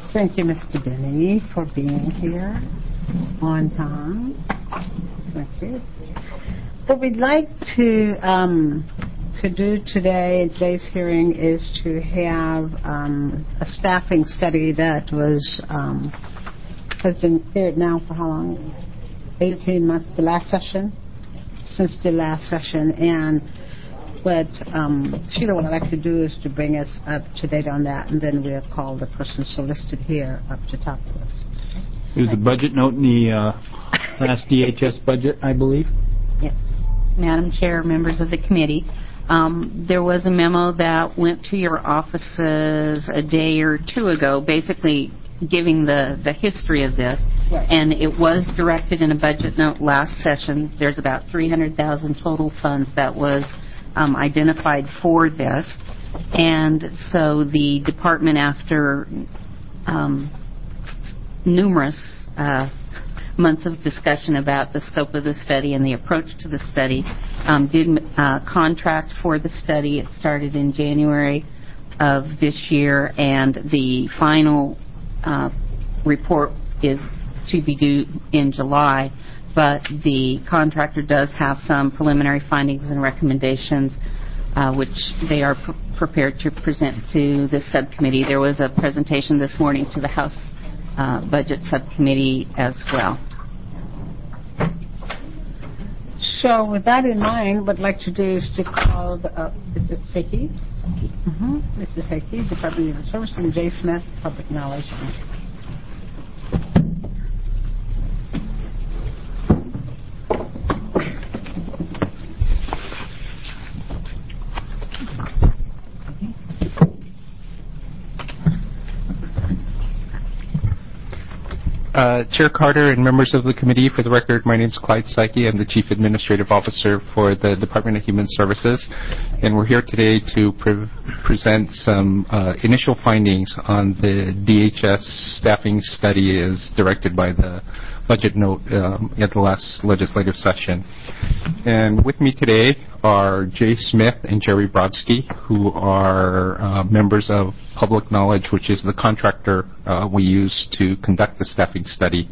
Thank you, Mr. Benny, for being here on time. Thank you. What we'd like to do today in today's hearing is to have a staffing study that has been cleared now for how long? 18 months, the last session? Since the last session. And what Sheila would like to do is to bring us up to date on that, and then we'll call the person solicited here up to talk to us. There's a budget note in the last DHS budget, I believe. Yes. Madam Chair, members of the committee, there was a memo that went to your offices a day or two ago, basically giving the history of this. Right. And it was directed in a budget note last session. There's about $300,000 total funds that was identified for this. And so the department, after numerous months of discussion about the scope of the study and the approach to the study, did contract for the study. It started in January of this year, and the final report is to be due in July, but the contractor does have some preliminary findings and recommendations which they are prepared to present to the subcommittee. There was a presentation this morning to the House Budget Subcommittee as well. So with that in mind, what I'd like to do is to call is it Seki? Mrs. Seki, Department of Human Services, and Jay Smith, Public Knowledge. Chair Carter and members of the committee, for the record, my name is Clyde Psyche. I'm the Chief Administrative Officer for the Department of Human Services, and we're here today to present some initial findings on the DHS staffing study as directed by the budget note at the last legislative session. And with me today are Jay Smith and Jerry Brodsky, who are members of Public Knowledge, which is the contractor we use to conduct the staffing study.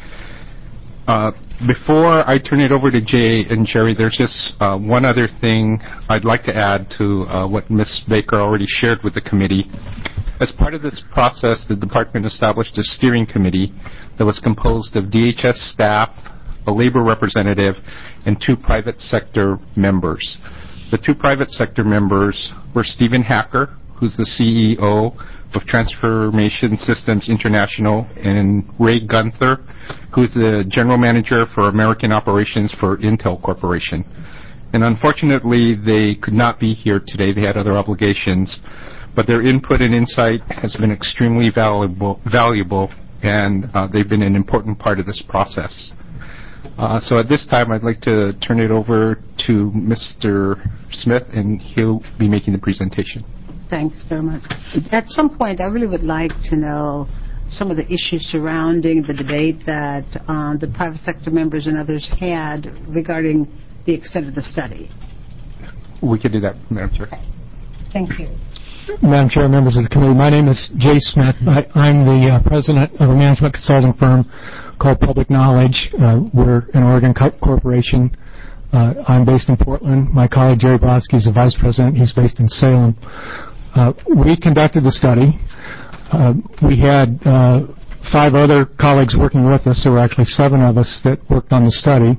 Before I turn it over to Jay and Jerry, there's just one other thing I'd like to add to what Ms. Baker already shared with the committee. As part of this process, the department established a steering committee that was composed of DHS staff, a labor representative, and 2 private sector members. The 2 private sector members were Stephen Hacker, who's the CEO of Transformation Systems International, and Ray Gunther, who's the general manager for American operations for Intel Corporation. And unfortunately, they could not be here today. They had other obligations, but their input and insight has been extremely valuable, and they've been an important part of this process. So at this time, I'd like to turn it over to Mr. Smith, and he'll be making the presentation. Thanks very much. At some point, I really would like to know some of the issues surrounding the debate that the private sector members and others had regarding the extent of the study. We could do that, Madam Chair. Thank you. Madam Chair, members of the committee, my name is Jay Smith. I'm the president of a management consulting firm called Public Knowledge. We're an Oregon corporation. I'm based in Portland. My colleague Jerry Brodsky is the vice president. He's based in Salem. We conducted the study. We had 5 other colleagues working with us. There were actually 7 of us that worked on the study.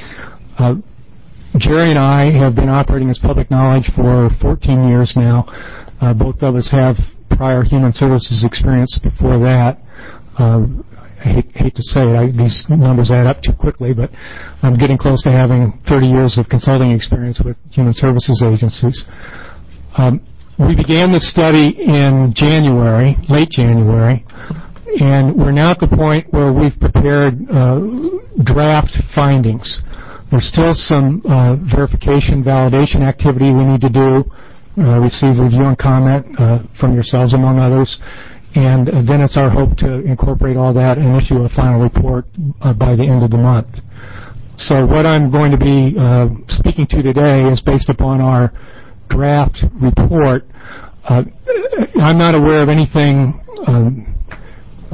Jerry and I have been operating as Public Knowledge for 14 years now. Both of us have prior human services experience before that. I hate to say it, these numbers add up too quickly, but I'm getting close to having 30 years of consulting experience with human services agencies. We began the study in January, late January, and we're now at the point where we've prepared draft findings. There's still some verification, validation activity we need to do, receive review and comment from yourselves, among others, and then it's our hope to incorporate all that and issue a final report by the end of the month. So what I'm going to be speaking to today is based upon our draft report. I'm not aware of anything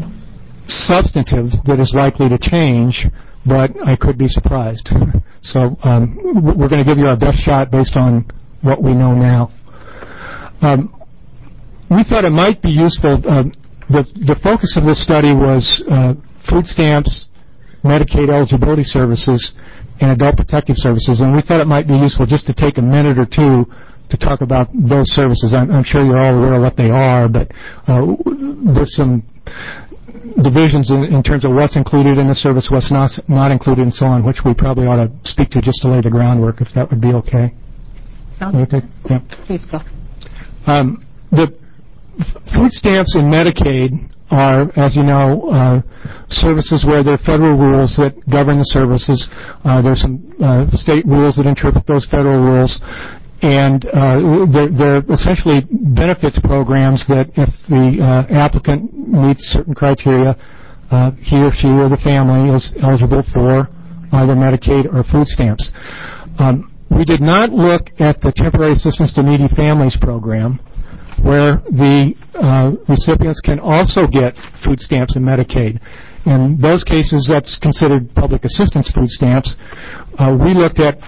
substantive that is likely to change, but I could be surprised. So we're going to give you our best shot based on what we know now. We thought it might be useful. The focus of this study was food stamps, Medicaid eligibility services, and adult protective services, and we thought it might be useful just to take a minute or two to talk about those services. I'm sure you're all aware of what they are, but there's some divisions in terms of what's included in the service, what's not included, and so on, which we probably ought to speak to just to lay the groundwork, if that would be okay. Okay. Yeah. Please go. The food stamps and Medicaid are, as you know, services where there are federal rules that govern the services. There's some state rules that interpret those federal rules. And they're essentially benefits programs that if the applicant meets certain criteria, he or she or the family is eligible for either Medicaid or food stamps. We did not look at the Temporary Assistance to Needy Families program, where the recipients can also get food stamps and Medicaid. In those cases, that's considered public assistance food stamps. We looked at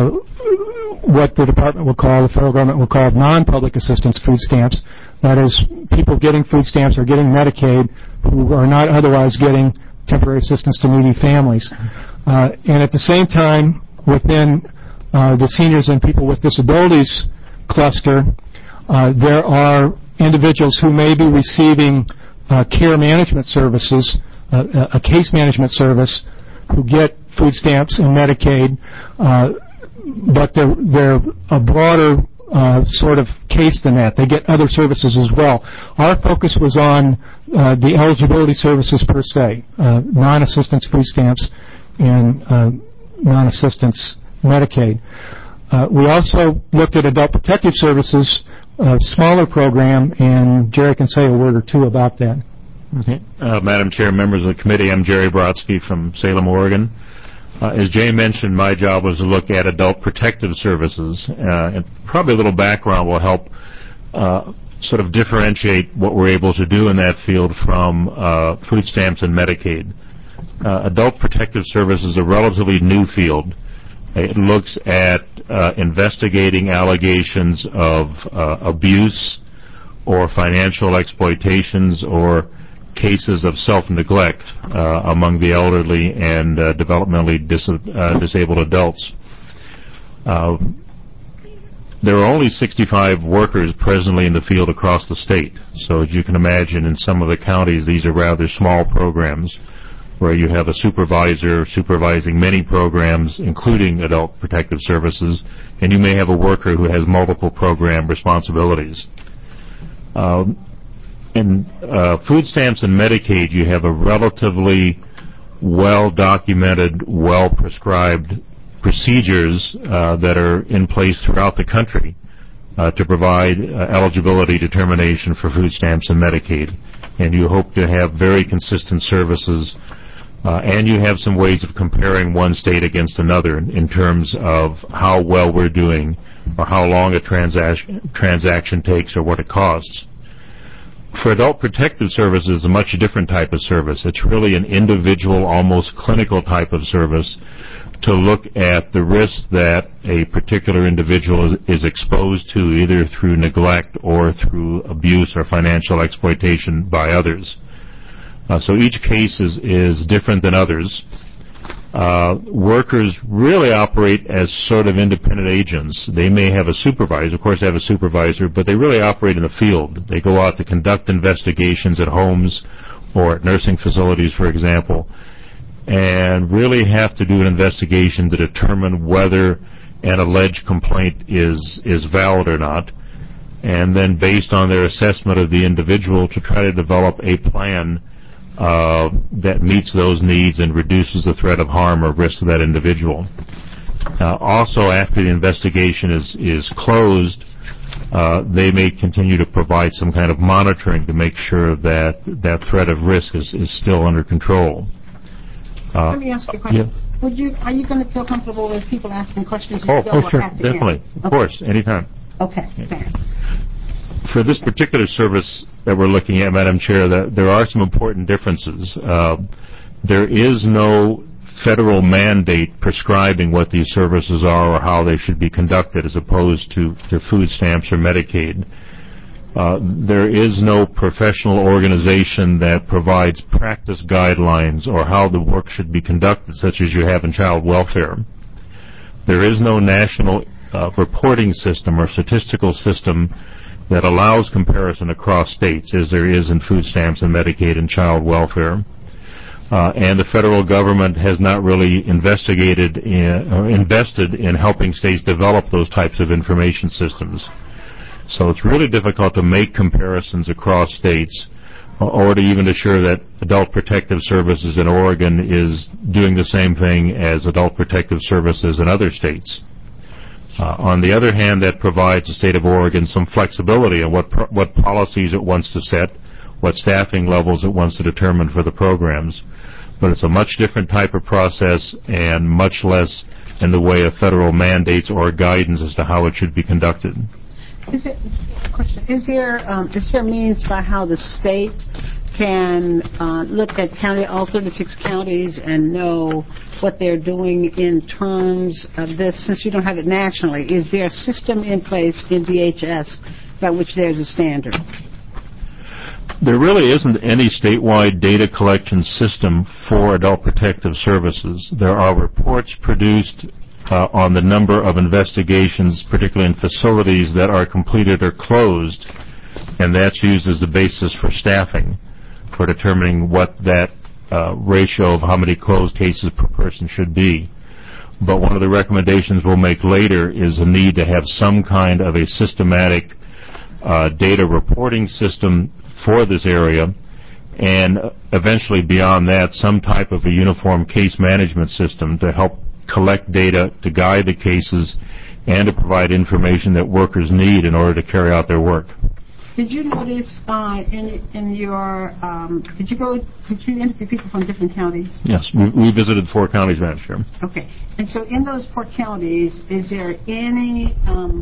what the department would call, the federal government would call non-public assistance food stamps. That is, people getting food stamps or getting Medicaid who are not otherwise getting temporary assistance to needy families. And at the same time, within the seniors and people with disabilities cluster, there are individuals who may be receiving care management services, a case management service, who get food stamps and Medicaid, but they're a broader sort of case than that. They get other services as well. Our focus was on the eligibility services per se, non-assistance food stamps and non-assistance Medicaid. We also looked at adult protective services, a smaller program, and Jerry can say a word or two about that. Okay. Madam Chair, members of the committee, I'm Jerry Brodsky from Salem, Oregon. As Jay mentioned, my job was to look at adult protective services, and probably a little background will help sort of differentiate what we're able to do in that field from food stamps and Medicaid. Adult protective services is a relatively new field. It looks at investigating allegations of abuse or financial exploitations or cases of self-neglect among the elderly and developmentally disabled adults. There are only 65 workers presently in the field across the state. So as you can imagine, in some of the counties, these are rather small programs where you have a supervisor supervising many programs, including adult protective services, and you may have a worker who has multiple program responsibilities. In food stamps and Medicaid, you have a relatively well-documented, well-prescribed procedures that are in place throughout the country to provide eligibility determination for food stamps and Medicaid. And you hope to have very consistent services, and you have some ways of comparing one state against another in terms of how well we're doing or how long a transaction takes or what it costs. For adult protective services, it's a much different type of service. It's really an individual, almost clinical type of service to look at the risks that a particular individual is exposed to, either through neglect or through abuse or financial exploitation by others. So each case is different than others. Workers really operate as sort of independent agents. They may have a supervisor, of course they have a supervisor, but they really operate in the field. They go out to conduct investigations at homes or at nursing facilities, for example, and really have to do an investigation to determine whether an alleged complaint is valid or not, and then based on their assessment of the individual to try to develop a plan that meets those needs and reduces the threat of harm or risk to that individual. Also, after the investigation is closed, they may continue to provide some kind of monitoring to make sure that that threat of risk is still under control. Let me ask you a question. Yeah. Are you going to feel comfortable with people asking questions? Sure, definitely. Of course, anytime. Okay, thanks. For this particular service that we're looking at, Madam Chair, there are some important differences. There is no federal mandate prescribing what these services are or how they should be conducted, as opposed to food stamps or Medicaid. There is no professional organization that provides practice guidelines or how the work should be conducted, such as you have in child welfare. There is no national reporting system or statistical system that allows comparison across states, as there is in food stamps and Medicaid and child welfare. And the federal government has not really investigated or invested in helping states develop those types of information systems. So it's really difficult to make comparisons across states, or to even assure that Adult Protective Services in Oregon is doing the same thing as Adult Protective Services in other states. On the other hand, that provides the state of Oregon some flexibility on what policies it wants to set, what staffing levels it wants to determine for the programs. But it's a much different type of process and much less in the way of federal mandates or guidance as to how it should be conducted. Is there means by how the state can look at all 36 counties and know what they're doing in terms of this, since you don't have it nationally? Is there a system in place in DHS by which there's a standard? There really isn't any statewide data collection system for Adult Protective Services. There are reports produced on the number of investigations, particularly in facilities that are completed or closed, and that's used as the basis for staffing, for determining what that ratio of how many closed cases per person should be. But one of the recommendations we'll make later is the need to have some kind of a systematic data reporting system for this area, and eventually beyond that, some type of a uniform case management system to help collect data, to guide the cases, and to provide information that workers need in order to carry out their work. Did you notice in your did you interview people from different counties? Yes, we visited 4 counties, Madam Chair. Okay, and so in those 4 counties, is there any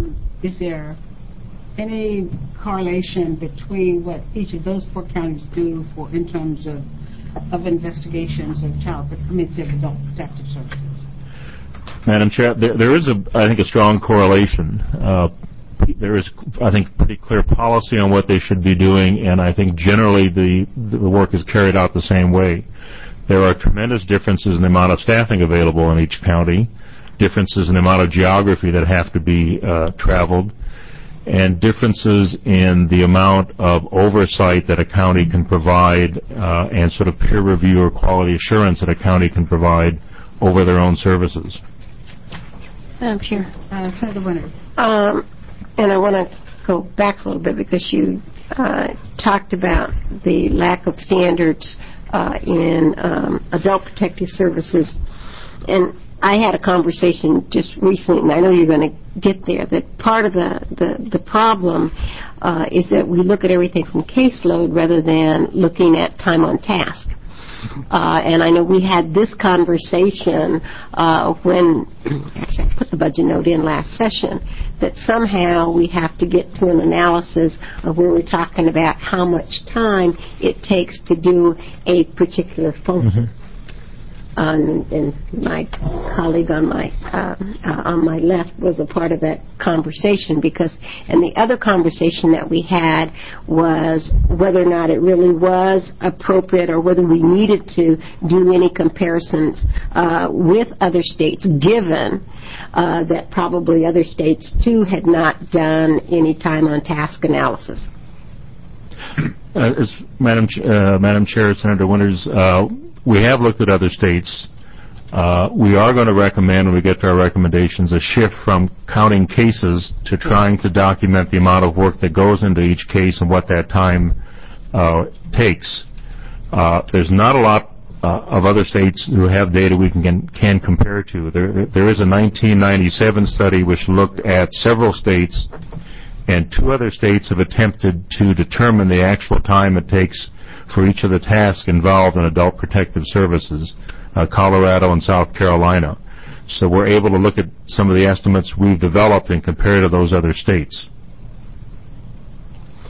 correlation between what each of those 4 counties do in terms of investigations of Adult Protective Services? Madam Chair, there is, I think, a strong correlation. There is, I think, pretty clear policy on what they should be doing, and I think generally the work is carried out the same way. There are tremendous differences in the amount of staffing available in each county, differences in the amount of geography that have to be traveled, and differences in the amount of oversight that a county can provide and sort of peer review or quality assurance that a county can provide over their own services. Madam Chair. Senator Winter. And I want to go back a little bit because you talked about the lack of standards in Adult Protective Services. And I had a conversation just recently, and I know you're going to get there, that part of the problem is that we look at everything from caseload rather than looking at time on task. And I know we had this conversation when, actually I put the budget note in last session, that somehow we have to get to an analysis of where we're talking about how much time it takes to do a particular function. Mm-hmm. And my colleague on my left was a part of that conversation and the other conversation that we had was whether or not it really was appropriate or whether we needed to do any comparisons with other states, given that probably other states too had not done any time on task analysis. As Madam Chair, Senator Winters, we have looked at other states. We are going to recommend, when we get to our recommendations, a shift from counting cases to trying to document the amount of work that goes into each case and what that time takes. There's not a lot of other states who have data we can compare to. There is a 1997 study which looked at several states, and 2 other states have attempted to determine the actual time it takes for each of the tasks involved in Adult Protective Services, Colorado and South Carolina. So we're able to look at some of the estimates we've developed and compare to those other states.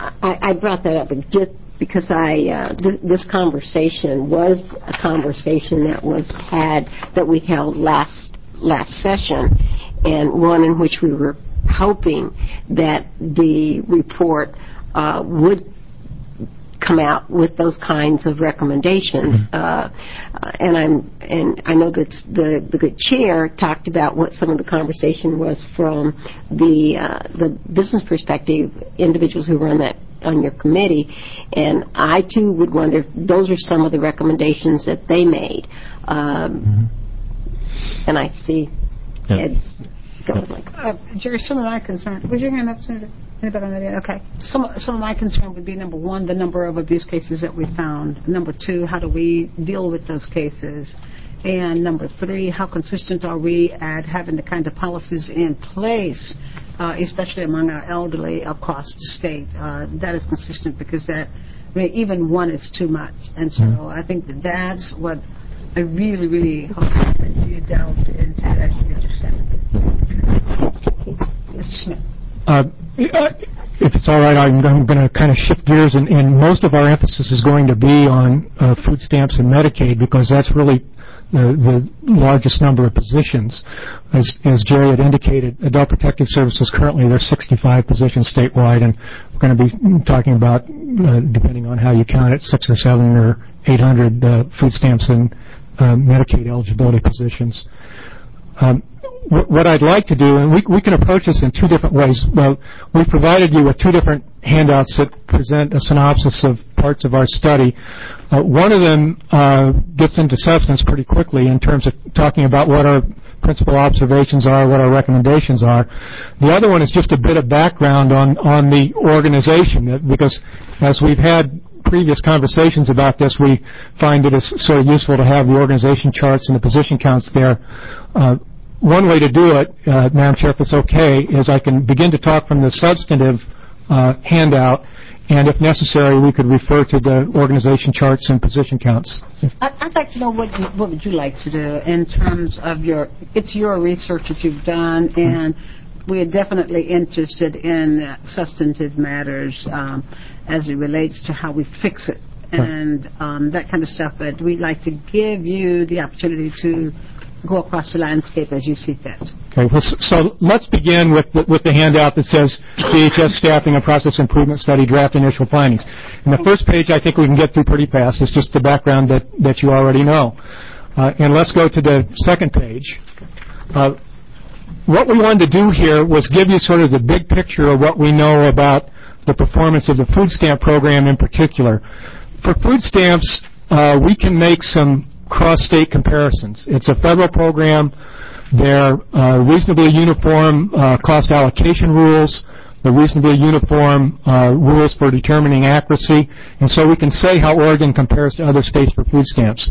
I brought that up just because this conversation was a conversation that we held last session, and one in which we were hoping that the report would come out with those kinds of recommendations. And I know that the good chair talked about what some of the conversation was from the business perspective, individuals who run that on your committee, and I too would wonder if those are some of the recommendations that they made. And I see Ed's going like Jerry, some of my concern. Was your hand up, Senator? Anybody on that end? Okay. Some of my concern would be, number one, the number of abuse cases that we found. Number two, how do we deal with those cases? And number three, how consistent are we at having the kind of policies in place, especially among our elderly across the state, that is consistent, because even one is too much. And so I think that's what I really, really hope that you delved into as you did your study. Mr. Smith. If it's all right, I'm going to kind of shift gears, and most of our emphasis is going to be on food stamps and Medicaid, because that's really the largest number of positions. As Jerry had indicated, Adult Protective Services, currently there's 65 positions statewide, and we're going to be talking about, depending on how you count it, 600 or 700 or 800 food stamps and Medicaid eligibility positions. What I'd like to do, and we can approach this in two different ways. We've provided you with two different handouts that present a synopsis of parts of our study. One of them gets into substance pretty quickly in terms of talking about what our principal observations are, what our recommendations are. The other one is just a bit of background on the organization, because as we've had previous conversations about this, we find it is sort of useful to have the organization charts and the position counts there. One way to do it, Madam Chair, if it's okay, is I can begin to talk from the substantive handout, and if necessary, we could refer to the organization charts and position counts. I'd like to know what would you like to do in terms of it's your research that you've done, and we are definitely interested in substantive matters as it relates to how we fix it and that kind of stuff. But we'd like to give you the opportunity to go across the landscape as you see fit. Okay, well, so let's begin with the handout that says DHS Staffing and Process Improvement Study Draft Initial Findings. And the first page I think we can get through pretty fast. It's just the background that you already know. And let's go to the second page. What we wanted to do here was give you sort of the big picture of what we know about the performance of the food stamp program in particular. For food stamps, we can make some cross-state comparisons. It's a federal program. They're reasonably uniform cost allocation rules. They're reasonably uniform rules for determining accuracy. And so we can say how Oregon compares to other states for food stamps.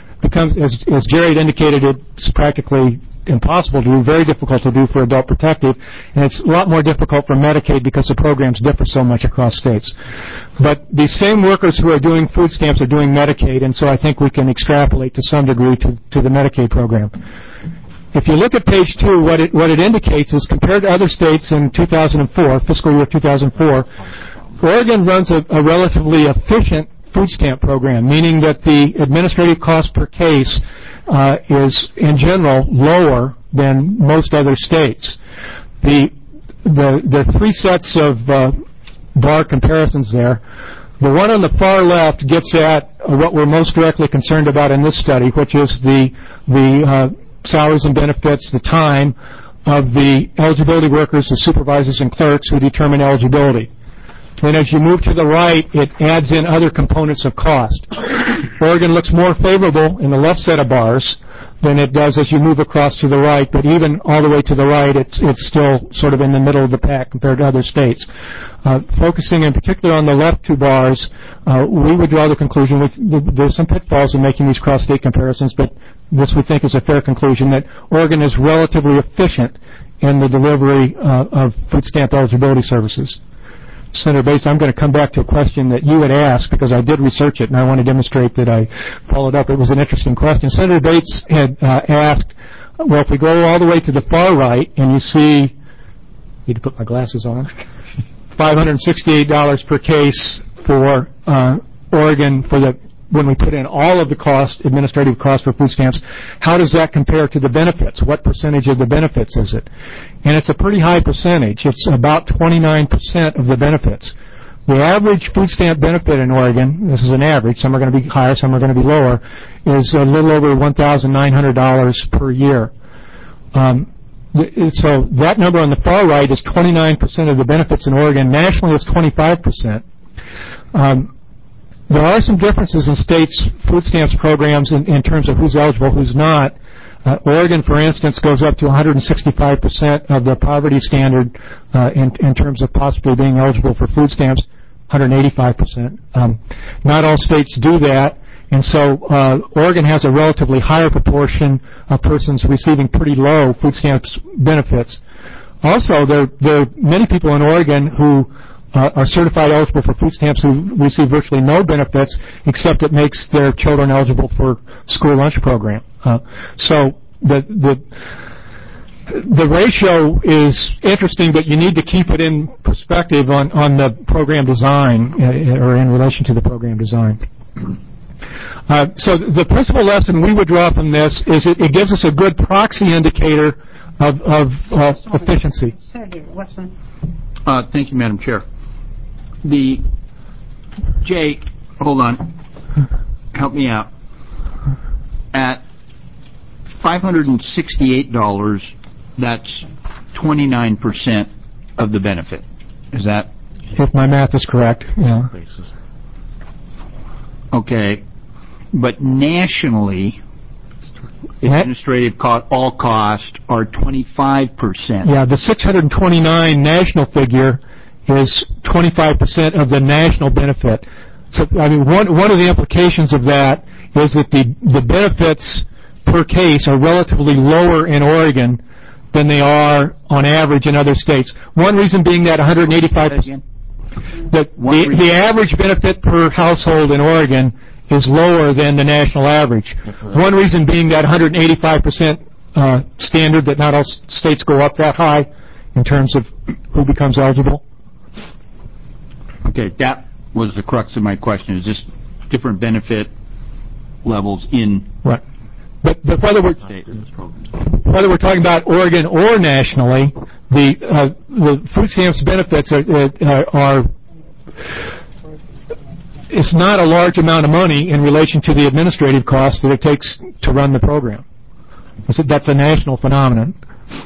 As Jerry had indicated, it's practically impossible to do, very difficult to do for adult protective, and it's a lot more difficult for Medicaid because the programs differ so much across states. But these same workers who are doing food stamps are doing Medicaid, and so I think we can extrapolate to some degree to the Medicaid program. If you look at page 2, what it indicates is, compared to other states in 2004, fiscal year 2004, Oregon runs a relatively efficient food stamp program, meaning that the administrative cost per case is, in general, lower than most other states. The three sets of bar comparisons there. The one on the far left gets at what we're most directly concerned about in this study, which is the salaries and benefits, the time of the eligibility workers, the supervisors and clerks who determine eligibility. And as you move to the right, it adds in other components of cost. Oregon looks more favorable in the left set of bars than it does as you move across to the right, but even all the way to the right, it's still sort of in the middle of the pack compared to other states. Focusing in particular on the left two bars, we would draw the conclusion there's some pitfalls in making these cross-state comparisons, but this we think is a fair conclusion that Oregon is relatively efficient in the delivery of food stamp eligibility services. Senator Bates, I'm going to come back to a question that you had asked because I did research it and I want to demonstrate that I followed up. It was an interesting question. Senator Bates had asked, well, if we go all the way to the far right and you see, I need to put my glasses on. $568 per case for Oregon when we put in all of the administrative costs for food stamps. How does that compare to the benefits? What percentage of the benefits is it? And it's a pretty high percentage. It's about 29% of the benefits. The average food stamp benefit in Oregon, this is an average, some are going to be higher, some are going to be lower, is a little over $1,900 per year. So that number on the far right is 29% of the benefits in Oregon. Nationally, it's 25%. There are some differences in states' food stamps programs in terms of who's eligible, who's not. Oregon, for instance, goes up to 165% of the poverty standard in terms of possibly being eligible for food stamps, 185%. Not all states do that, and so Oregon has a relatively higher proportion of persons receiving pretty low food stamps benefits. Also, there are many people in Oregon who are certified eligible for food stamps who receive virtually no benefits, except it makes their children eligible for school lunch program. So the ratio is interesting, but you need to keep it in perspective on the program design or in relation to the program design. So the principal lesson we would draw from this is it gives us a good proxy indicator of efficiency. Thank you, Madam Chair. Jay, hold on. Help me out. At $568, that's 29% of the benefit. Is that? If my math is correct, yeah. Okay. But nationally, administrative all costs are 25%. Yeah, the 629 national figure is 25% of the national benefit. So, I mean, one of the implications of that is that the benefits per case are relatively lower in Oregon than they are on average in other states. One reason being that 185%. The average benefit per household in Oregon is lower than the national average. One reason being that 185% standard that not all states go up that high in terms of who becomes eligible. Okay, that was the crux of my question. Is this different benefit levels in right? But whether we're talking about Oregon or nationally, the food stamps benefits are it's not a large amount of money in relation to the administrative costs that it takes to run the program. That's a national phenomenon.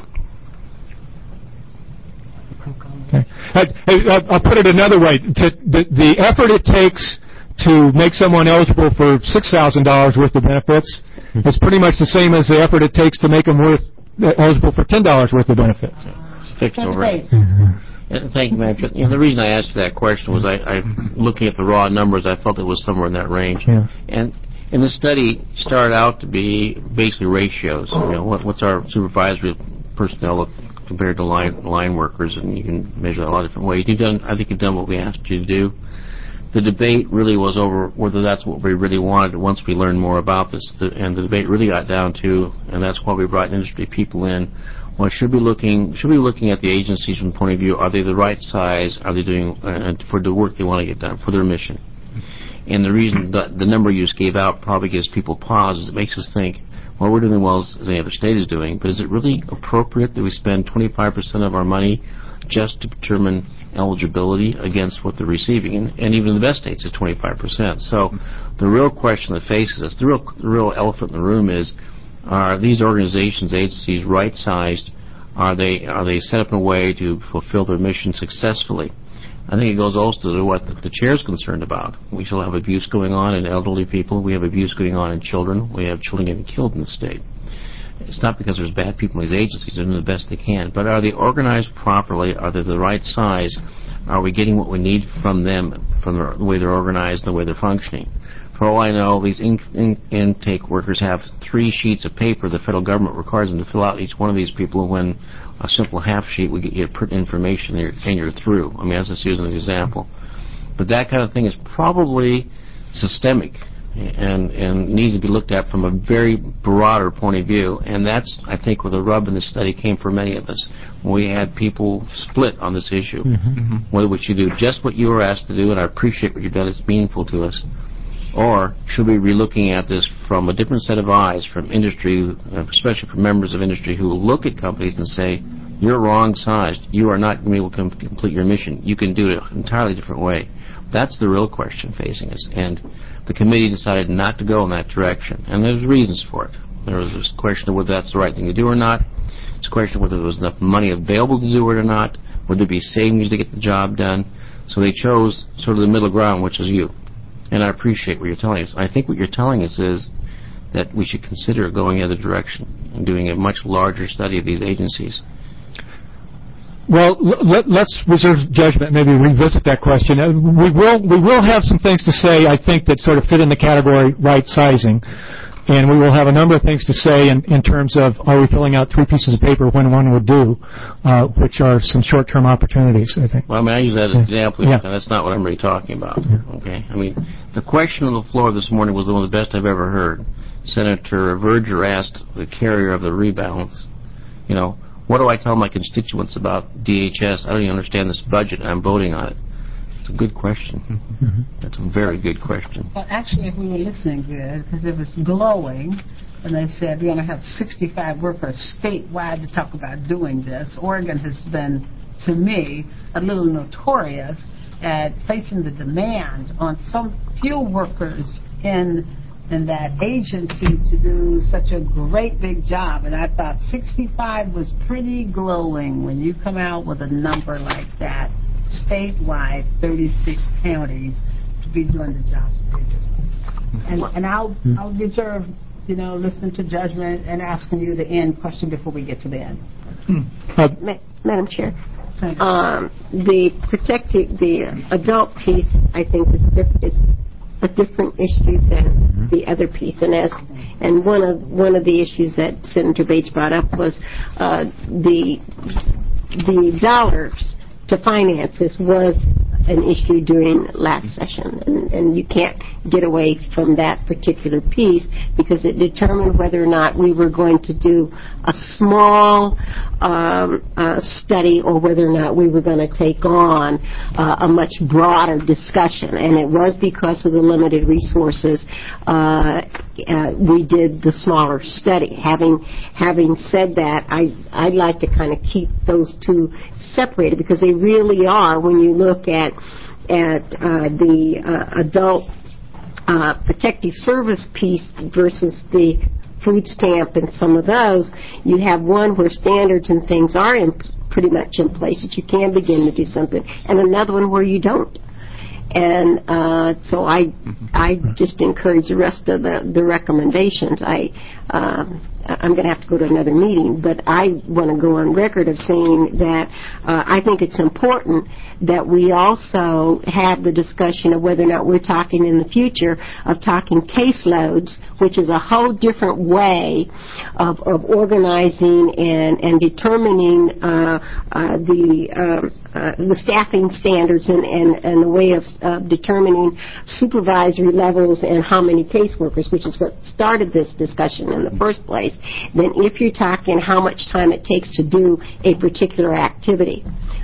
Okay. I'll put it another way. The effort it takes to make someone eligible for $6,000 worth of benefits is pretty much the same as the effort it takes to make them eligible for $10 worth of benefits. Fixed over. Thank you, Madam Chair. The reason I asked you that question was I looking at the raw numbers, I felt it was somewhere in that range. Yeah. And the study started out to be basically ratios. What's our supervisory personnel compared to line workers, and you can measure that a lot of different ways. I think you've done what we asked you to do. The debate really was over whether that's what we really wanted once we learned more about this, and the debate really got down to, and that's why we brought industry people in. Well, should we be looking at the agencies from the point of view, are they the right size? Are they doing for the work they want to get done, for their mission? And the reason the number you just gave out probably gives people pause is it makes us think, well, we're doing well as any other state is doing, but is it really appropriate that we spend 25% of our money just to determine eligibility against what they're receiving? And even in the best states, it's 25%. So the real question that faces us, the real elephant in the room is, are these organizations, agencies, right-sized? Are they set up in a way to fulfill their mission successfully? I think it goes also to what the chair is concerned about. We still have abuse going on in elderly people. We have abuse going on in children. We have children getting killed in the state. It's not because there's bad people in these agencies. They're doing the best they can. But are they organized properly? Are they the right size? Are we getting what we need from them, from the way they're organized and the way they're functioning? For all I know, these intake workers have 3 sheets of paper the federal government requires them to fill out each one of these people, when a simple half sheet would get you pertinent information and you're through. I mean, that's just using an example. But that kind of thing is probably systemic. and needs to be looked at from a very broader point of view. And that's, I think, where the rub in the study came for many of us. We had people split on this issue. Whether we should do just what you were asked to do, and I appreciate what you've done, it's meaningful to us, or should we be looking at this from a different set of eyes from industry, especially from members of industry who look at companies and say, you're wrong-sized. You are not going to be able to complete your mission. You can do it an entirely different way. That's the real question facing us. And the committee decided not to go in that direction. And there's reasons for it. There was this question of whether that's the right thing to do or not. It's a question of whether there was enough money available to do it or not. Would there be savings to get the job done? So they chose sort of the middle ground, which is you. And I appreciate what you're telling us. I think what you're telling us is that we should consider going the other direction and doing a much larger study of these agencies. Well, let's reserve judgment, maybe revisit that question. We will have some things to say, I think, that sort of fit in the category right sizing. And we will have a number of things to say in terms of, are we filling out 3 pieces of paper when one would do, which are some short-term opportunities, I think. Well, I mean, I use that as an example. Yeah. That's not what I'm really talking about. Yeah. Okay? I mean, the question on the floor this morning was one of the best I've ever heard. Senator Verger asked the carrier of the rebalance, you know, what do I tell my constituents about DHS? I don't even understand this budget. I'm voting on it. It's a good question. That's a very good question. Well, actually, if we were listening good, because it was glowing, and they said we're going to have 65 workers statewide to talk about doing this. Oregon has been, to me, a little notorious at placing the demand on some few workers in that agency to do such a great big job. And I thought 65 was pretty glowing when you come out with a number like that, statewide, 36 counties, to be doing the jobs they do. And I'll reserve, listening to judgment and asking you the end question before we get to the end. Madam Chair, the adult piece, I think, is a different issue than the other piece, and one of the issues that Senator Bates brought up was the dollars to finance this was an issue during last session, and you can't get away from that particular piece because it determined whether or not we were going to do a small study or whether or not we were going to take on a much broader discussion. And it was because of the limited resources we did the smaller study. Having said that, I'd like to kind of keep those two separated because they really are, when you look at the adult protective service piece versus the food stamp and some of those, you have one where standards and things are pretty much in place that you can begin to do something, and another one where you don't. And so I just encourage the rest of the recommendations. I'm going to have to go to another meeting, but I want to go on record of saying that I think it's important that we also have the discussion of whether or not we're talking in the future of talking caseloads, which is a whole different way of organizing and determining the staffing standards and the way of determining supervisory levels and how many caseworkers, which is what started this discussion in the first place, than if you're talking how much time it takes to do a particular activity.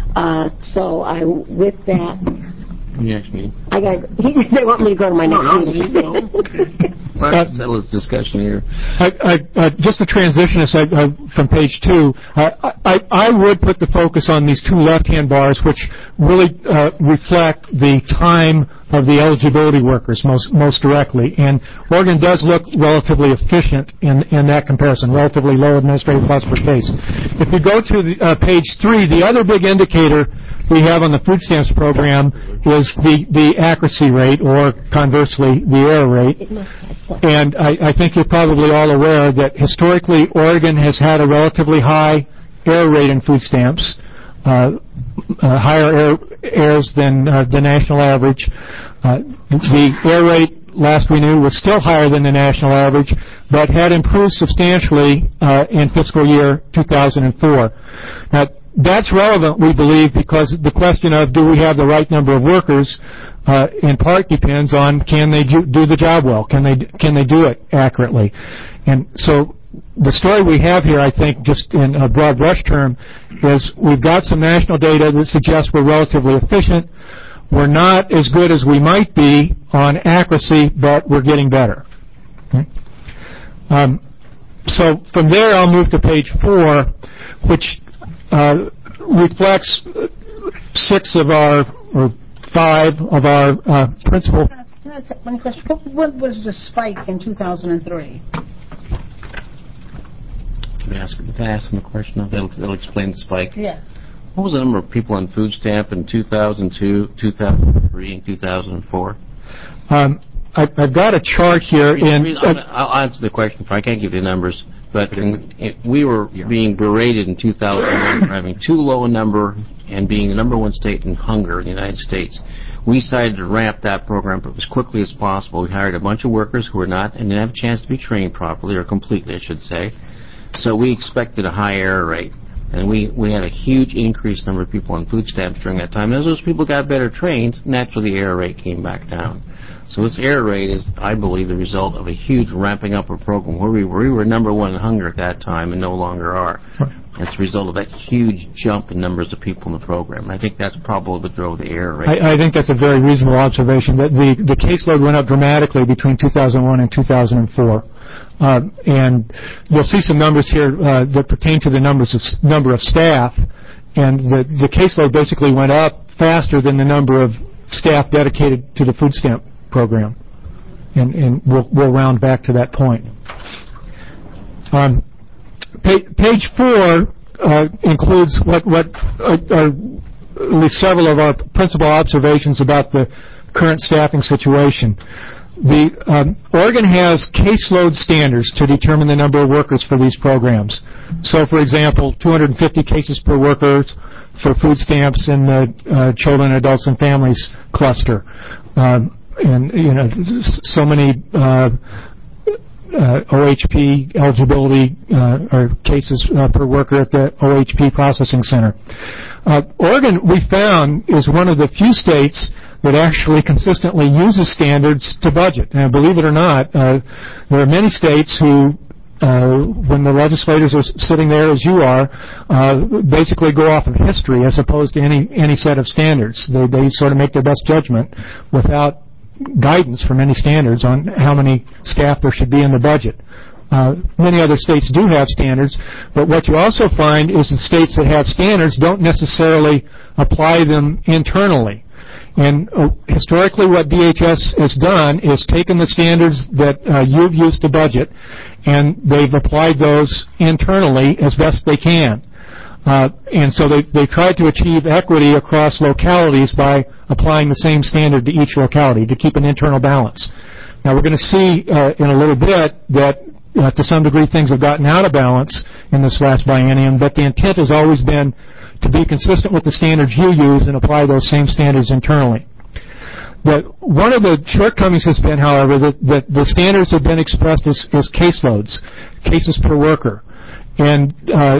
With that, next meeting. They want me to go to my next meeting. Okay. Well, settle this discussion here. Just to transition us from page 2, I would put the focus on these two left-hand bars, which really reflect the time of the eligibility workers most directly. And Oregon does look relatively efficient in that comparison, relatively low administrative cost per case. If you go to page 3, the other big indicator we have on the food stamps program is the accuracy rate, or conversely, the error rate. And I think you're probably all aware that historically Oregon has had a relatively high error rate in food stamps, higher errors than the national average. The error rate, last we knew, was still higher than the national average, but had improved substantially in fiscal year 2004. Now, that's relevant, we believe, because the question of do we have the right number of workers in part depends on can they do the job well, can they do it accurately. And so the story we have here, I think, just in a broad brush term, is we've got some national data that suggests we're relatively efficient. We're not as good as we might be on accuracy, but we're getting better. Okay. So from there, I'll move to page 4, which reflects 5 of our principal. Can I ask one question? What was the spike in 2003? Can I ask them a question? They'll explain the spike. Yeah. What was the number of people on food stamp in 2002, 2003, and 2004? I've got a chart here. I'll answer the question. I can't give you the numbers, but we were being berated in 2001 for having too low a number and being the number 1 state in hunger in the United States. We decided to ramp that program up as quickly as possible. We hired a bunch of workers who were not and didn't have a chance to be trained properly, or completely, I should say. So we expected a high error rate. And we had a huge increased number of people on food stamps during that time. And as those people got better trained, naturally the error rate came back down. So this error rate is, I believe, the result of a huge ramping up of a program where we were number 1 in hunger at that time and no longer are. It's a result of that huge jump in numbers of people in the program. And I think that's probably what drove the error rate. I think that's a very reasonable observation. That the caseload went up dramatically between 2001 and 2004. And you'll see some numbers here that pertain to the number of staff, and the caseload basically went up faster than the number of staff dedicated to the food stamp program, and we'll round back to that point. Page 4 includes what are at least several of our principal observations about the current staffing situation. Oregon has caseload standards to determine the number of workers for these programs. So, for example, 250 cases per worker for food stamps in the children, adults, and families cluster, and so many OHP eligibility or cases per worker at the OHP processing center. Oregon, we found, is one of the few states that actually consistently uses standards to budget. And believe it or not, there are many states who, when the legislators are sitting there as you are, basically go off of history as opposed to any set of standards. They sort of make their best judgment without guidance from any standards on how many staff there should be in the budget. Many other states do have standards, but what you also find is the states that have standards don't necessarily apply them internally. And historically what DHS has done is taken the standards that you've used to budget, and they've applied those internally as best they can. And so they've tried to achieve equity across localities by applying the same standard to each locality to keep an internal balance. Now we're going to see in a little bit that to some degree things have gotten out of balance in this last biennium, but the intent has always been to be consistent with the standards you use and apply those same standards internally. But one of the shortcomings has been, however, that the standards have been expressed as caseloads, cases per worker. And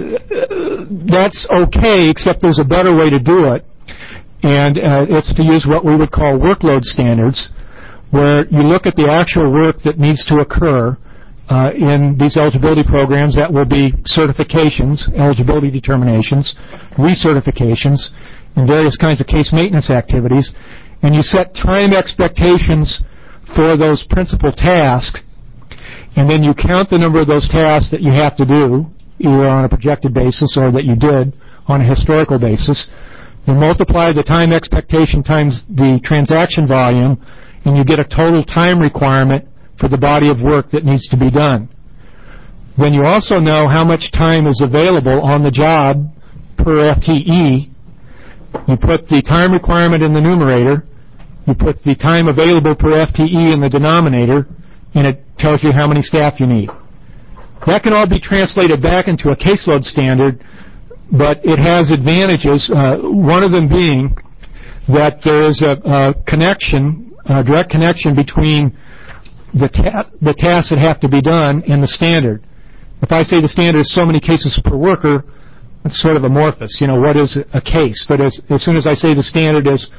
that's okay, except there's a better way to do it, and it's to use what we would call workload standards, where you look at the actual work that needs to occur in these eligibility programs. That will be certifications, eligibility determinations, recertifications, and various kinds of case maintenance activities. And you set time expectations for those principal tasks, and then you count the number of those tasks that you have to do, either on a projected basis or that you did on a historical basis. You multiply the time expectation times the transaction volume, and you get a total time requirement for the body of work that needs to be done. Then you also know how much time is available on the job per FTE. You put the time requirement in the numerator, you put the time available per FTE in the denominator, and it tells you how many staff you need. That can all be translated back into a caseload standard, but it has advantages, one of them being that there is a direct connection between the tasks that have to be done and the standard. If I say the standard is so many cases per worker, it's sort of amorphous. What is a case? But as soon as I say the standard is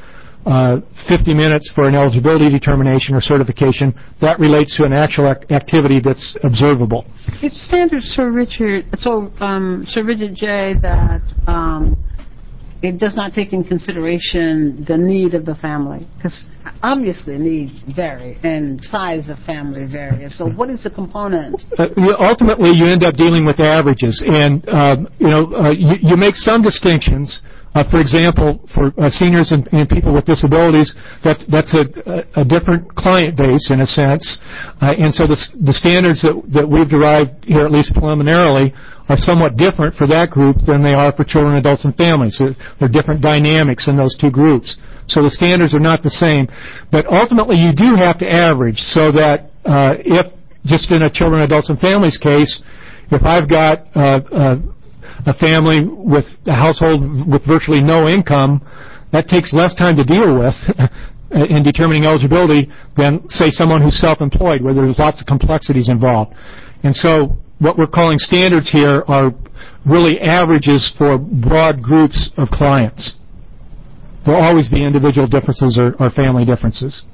50 minutes for an eligibility determination or certification. That relates to an actual activity that's observable. It's standard, Sir Richard J., that it does not take in consideration the need of the family, because obviously needs vary and size of family varies. So what is the component? Ultimately, you end up dealing with averages, and you make some distinctions. For example, for seniors and people with disabilities, that's a different client base in a sense, and so the standards that we've derived here, at least preliminarily, are somewhat different for that group than they are for children, adults, and families. There are different dynamics in those two groups. So the standards are not the same. But ultimately, you do have to average so that if, just in a children, adults, and families case, if I've got a family with a household with virtually no income, that takes less time to deal with in determining eligibility than, say, someone who's self-employed, where there's lots of complexities involved. And so what we're calling standards here are really averages for broad groups of clients. There will always be individual differences or family differences.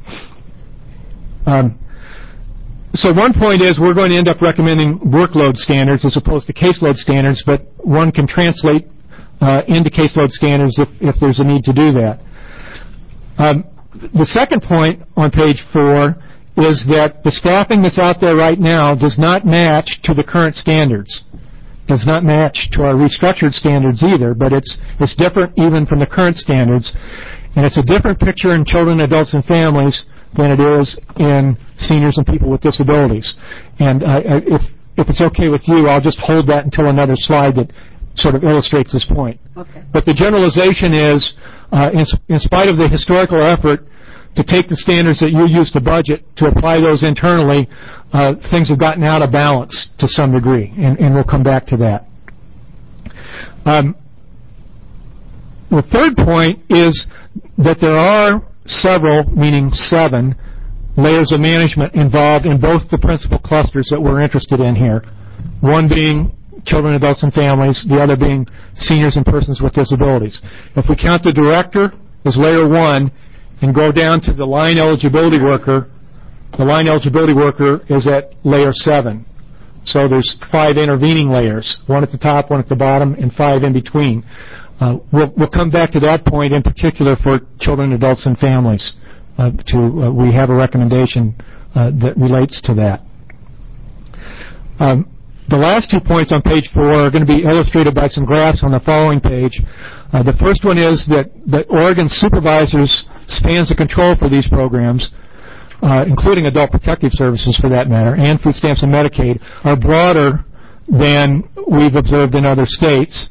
So one point is we're going to end up recommending workload standards as opposed to caseload standards, but one can translate into caseload standards if there's a need to do that. The second point on page 4 is that the staffing that's out there right now does not match to the current standards. Does not match to our restructured standards either, but it's different even from the current standards. And it's a different picture in children, adults, and families than it is in seniors and people with disabilities. And if it's okay with you, I'll just hold that until another slide that sort of illustrates this point. Okay. But the generalization is, in spite of the historical effort to take the standards that you use to budget, to apply those internally, things have gotten out of balance to some degree, and we'll come back to that. The third point is that there are several, meaning 7, layers of management involved in both the principal clusters that we're interested in here. One being children, adults, and families, the other being seniors and persons with disabilities. If we count the director as layer 1 and go down to the line eligibility worker, the line eligibility worker is at layer 7. So there's 5 intervening layers, 1 at the top, 1 at the bottom, and 5 in between. We'll come back to that point in particular for children, adults, and families. We have a recommendation that relates to that. The last 2 points on page 4 are going to be illustrated by some graphs on the following page. The first one is that Oregon's supervisors' spans of control for these programs, including Adult Protective Services for that matter, and food stamps and Medicaid, are broader than we've observed in other states.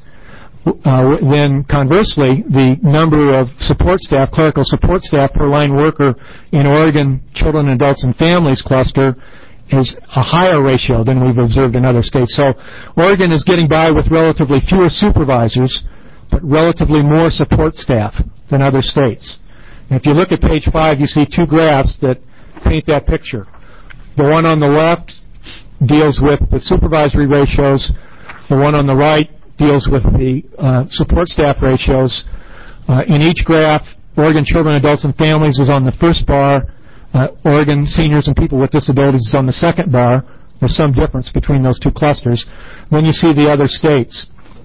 Then conversely, the number of support staff, clerical support staff per line worker in Oregon Children, Adults, and Families cluster is a higher ratio than we've observed in other states. So Oregon is getting by with relatively fewer supervisors, but relatively more support staff than other states. And if you look at page 5, you see 2 graphs that paint that picture. The one on the left deals with the supervisory ratios. The one on the right deals with the support staff ratios. In each graph, Oregon Children, Adults, and Families is on the first bar. Oregon Seniors and People with Disabilities is on the second bar. There's some difference between those 2 clusters. Then you see the other states.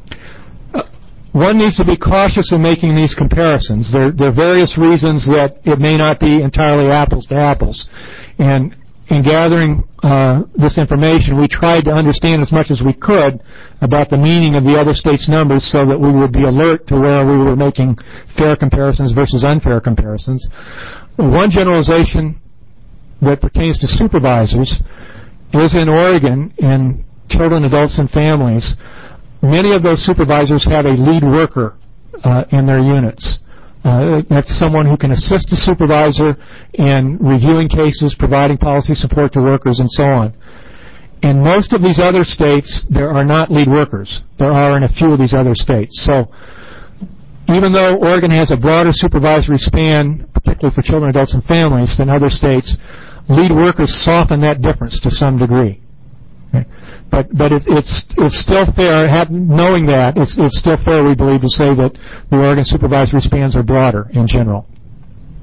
One needs to be cautious in making these comparisons. There are various reasons that it may not be entirely apples to apples. And in gathering this information, we tried to understand as much as we could about the meaning of the other states' numbers so that we would be alert to where we were making fair comparisons versus unfair comparisons. One generalization that pertains to supervisors is in Oregon, in children, adults, and families, many of those supervisors have a lead worker in their units. That's someone who can assist the supervisor in reviewing cases, providing policy support to workers, and so on. In most of these other states, there are not lead workers. There are in a few of these other states. So even though Oregon has a broader supervisory span, particularly for children, adults, and families, than other states, lead workers soften that difference to some degree. Okay? But it's still fair, knowing that, it's still fair, we believe, to say that the Oregon supervisory spans are broader in general.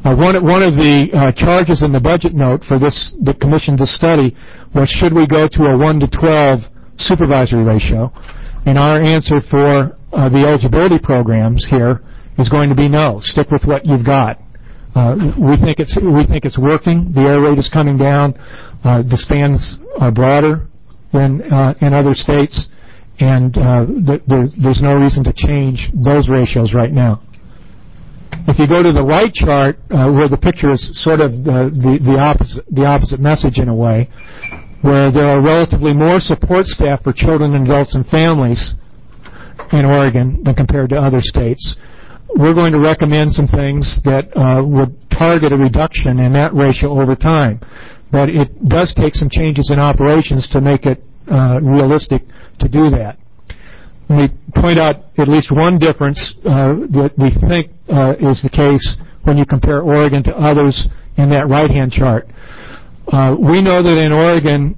One of the charges in the budget note for the commission to study was should we go to a 1 to 12 supervisory ratio, and our answer for the eligibility programs here is going to be no. Stick with what you've got. We think it's working. The error rate is coming down. The spans are broader than in other states, and there's no reason to change those ratios right now. If you go to the right chart, where the picture is sort of the opposite message in a way, where there are relatively more support staff for children, adults, and families in Oregon than compared to other states, we're going to recommend some things that would target a reduction in that ratio over time. But it does take some changes in operations to make it realistic to do that. Let me point out at least one difference that we think is the case when you compare Oregon to others in that right-hand chart. We know that in Oregon,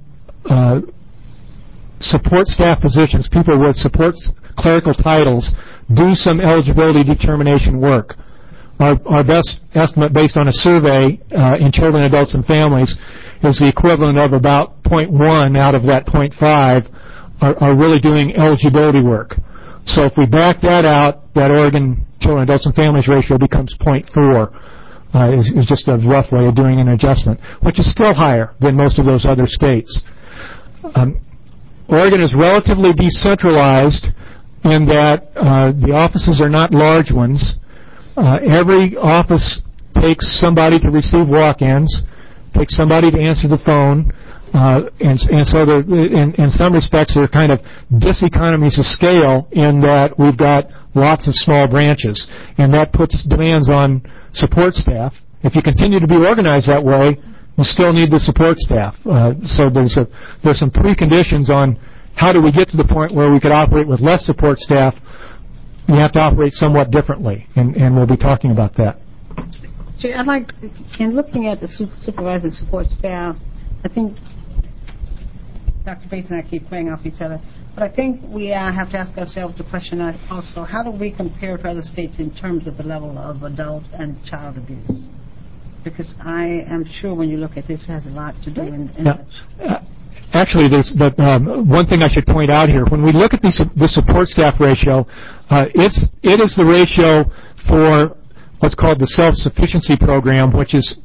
support staff positions, people with support clerical titles, do some eligibility determination work. Our best estimate based on a survey in children, adults, and families is the equivalent of about 0.1 out of that 0.5 are really doing eligibility work. So if we back that out, that Oregon children, adults, and families ratio becomes 0.4. Is just a rough way of doing an adjustment, which is still higher than most of those other states. Oregon is relatively decentralized in that the offices are not large ones. Every office takes somebody to receive walk-ins, takes somebody to answer the phone, and so in some respects there are kind of diseconomies of scale in that we've got lots of small branches, and that puts demands on support staff. If you continue to be organized that way, you still need the support staff. So there's some preconditions on how do we get to the point where we could operate with less support staff. You have to operate somewhat differently, and we'll be talking about that. I'd like, in looking at the supervisor and support staff, I think Dr. Bates and I keep playing off each other, but I think we have to ask ourselves the question also, how do we compare to other states in terms of the level of adult and child abuse? Because I am sure when you look at this, it has a lot to do in Actually, there's one thing I should point out here. When we look at the support staff ratio, it is the ratio for what's called the self-sufficiency program, which is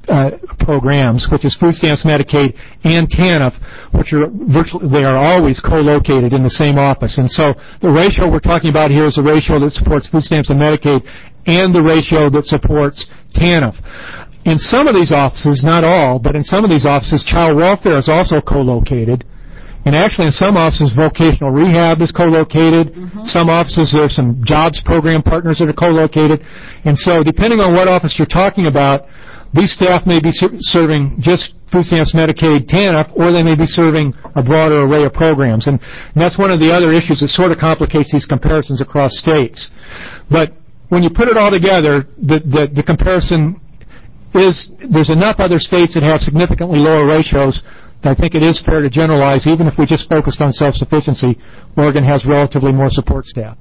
food stamps, Medicaid, and TANF, which are they are always co-located in the same office. And so the ratio we're talking about here is the ratio that supports food stamps and Medicaid, and the ratio that supports TANF. In some of these offices, not all, but in some of these offices, child welfare is also co-located. And actually, in some offices, vocational rehab is co-located. Mm-hmm. Some offices, there are some jobs program partners that are co-located. And so, depending on what office you're talking about, these staff may be serving just food stamps, Medicaid, TANF, or they may be serving a broader array of programs. And that's one of the other issues that sort of complicates these comparisons across states. But when you put it all together, the comparison is there's enough other states that have significantly lower ratios that I think it is fair to generalize, even if we just focused on self-sufficiency, Oregon has relatively more support staff.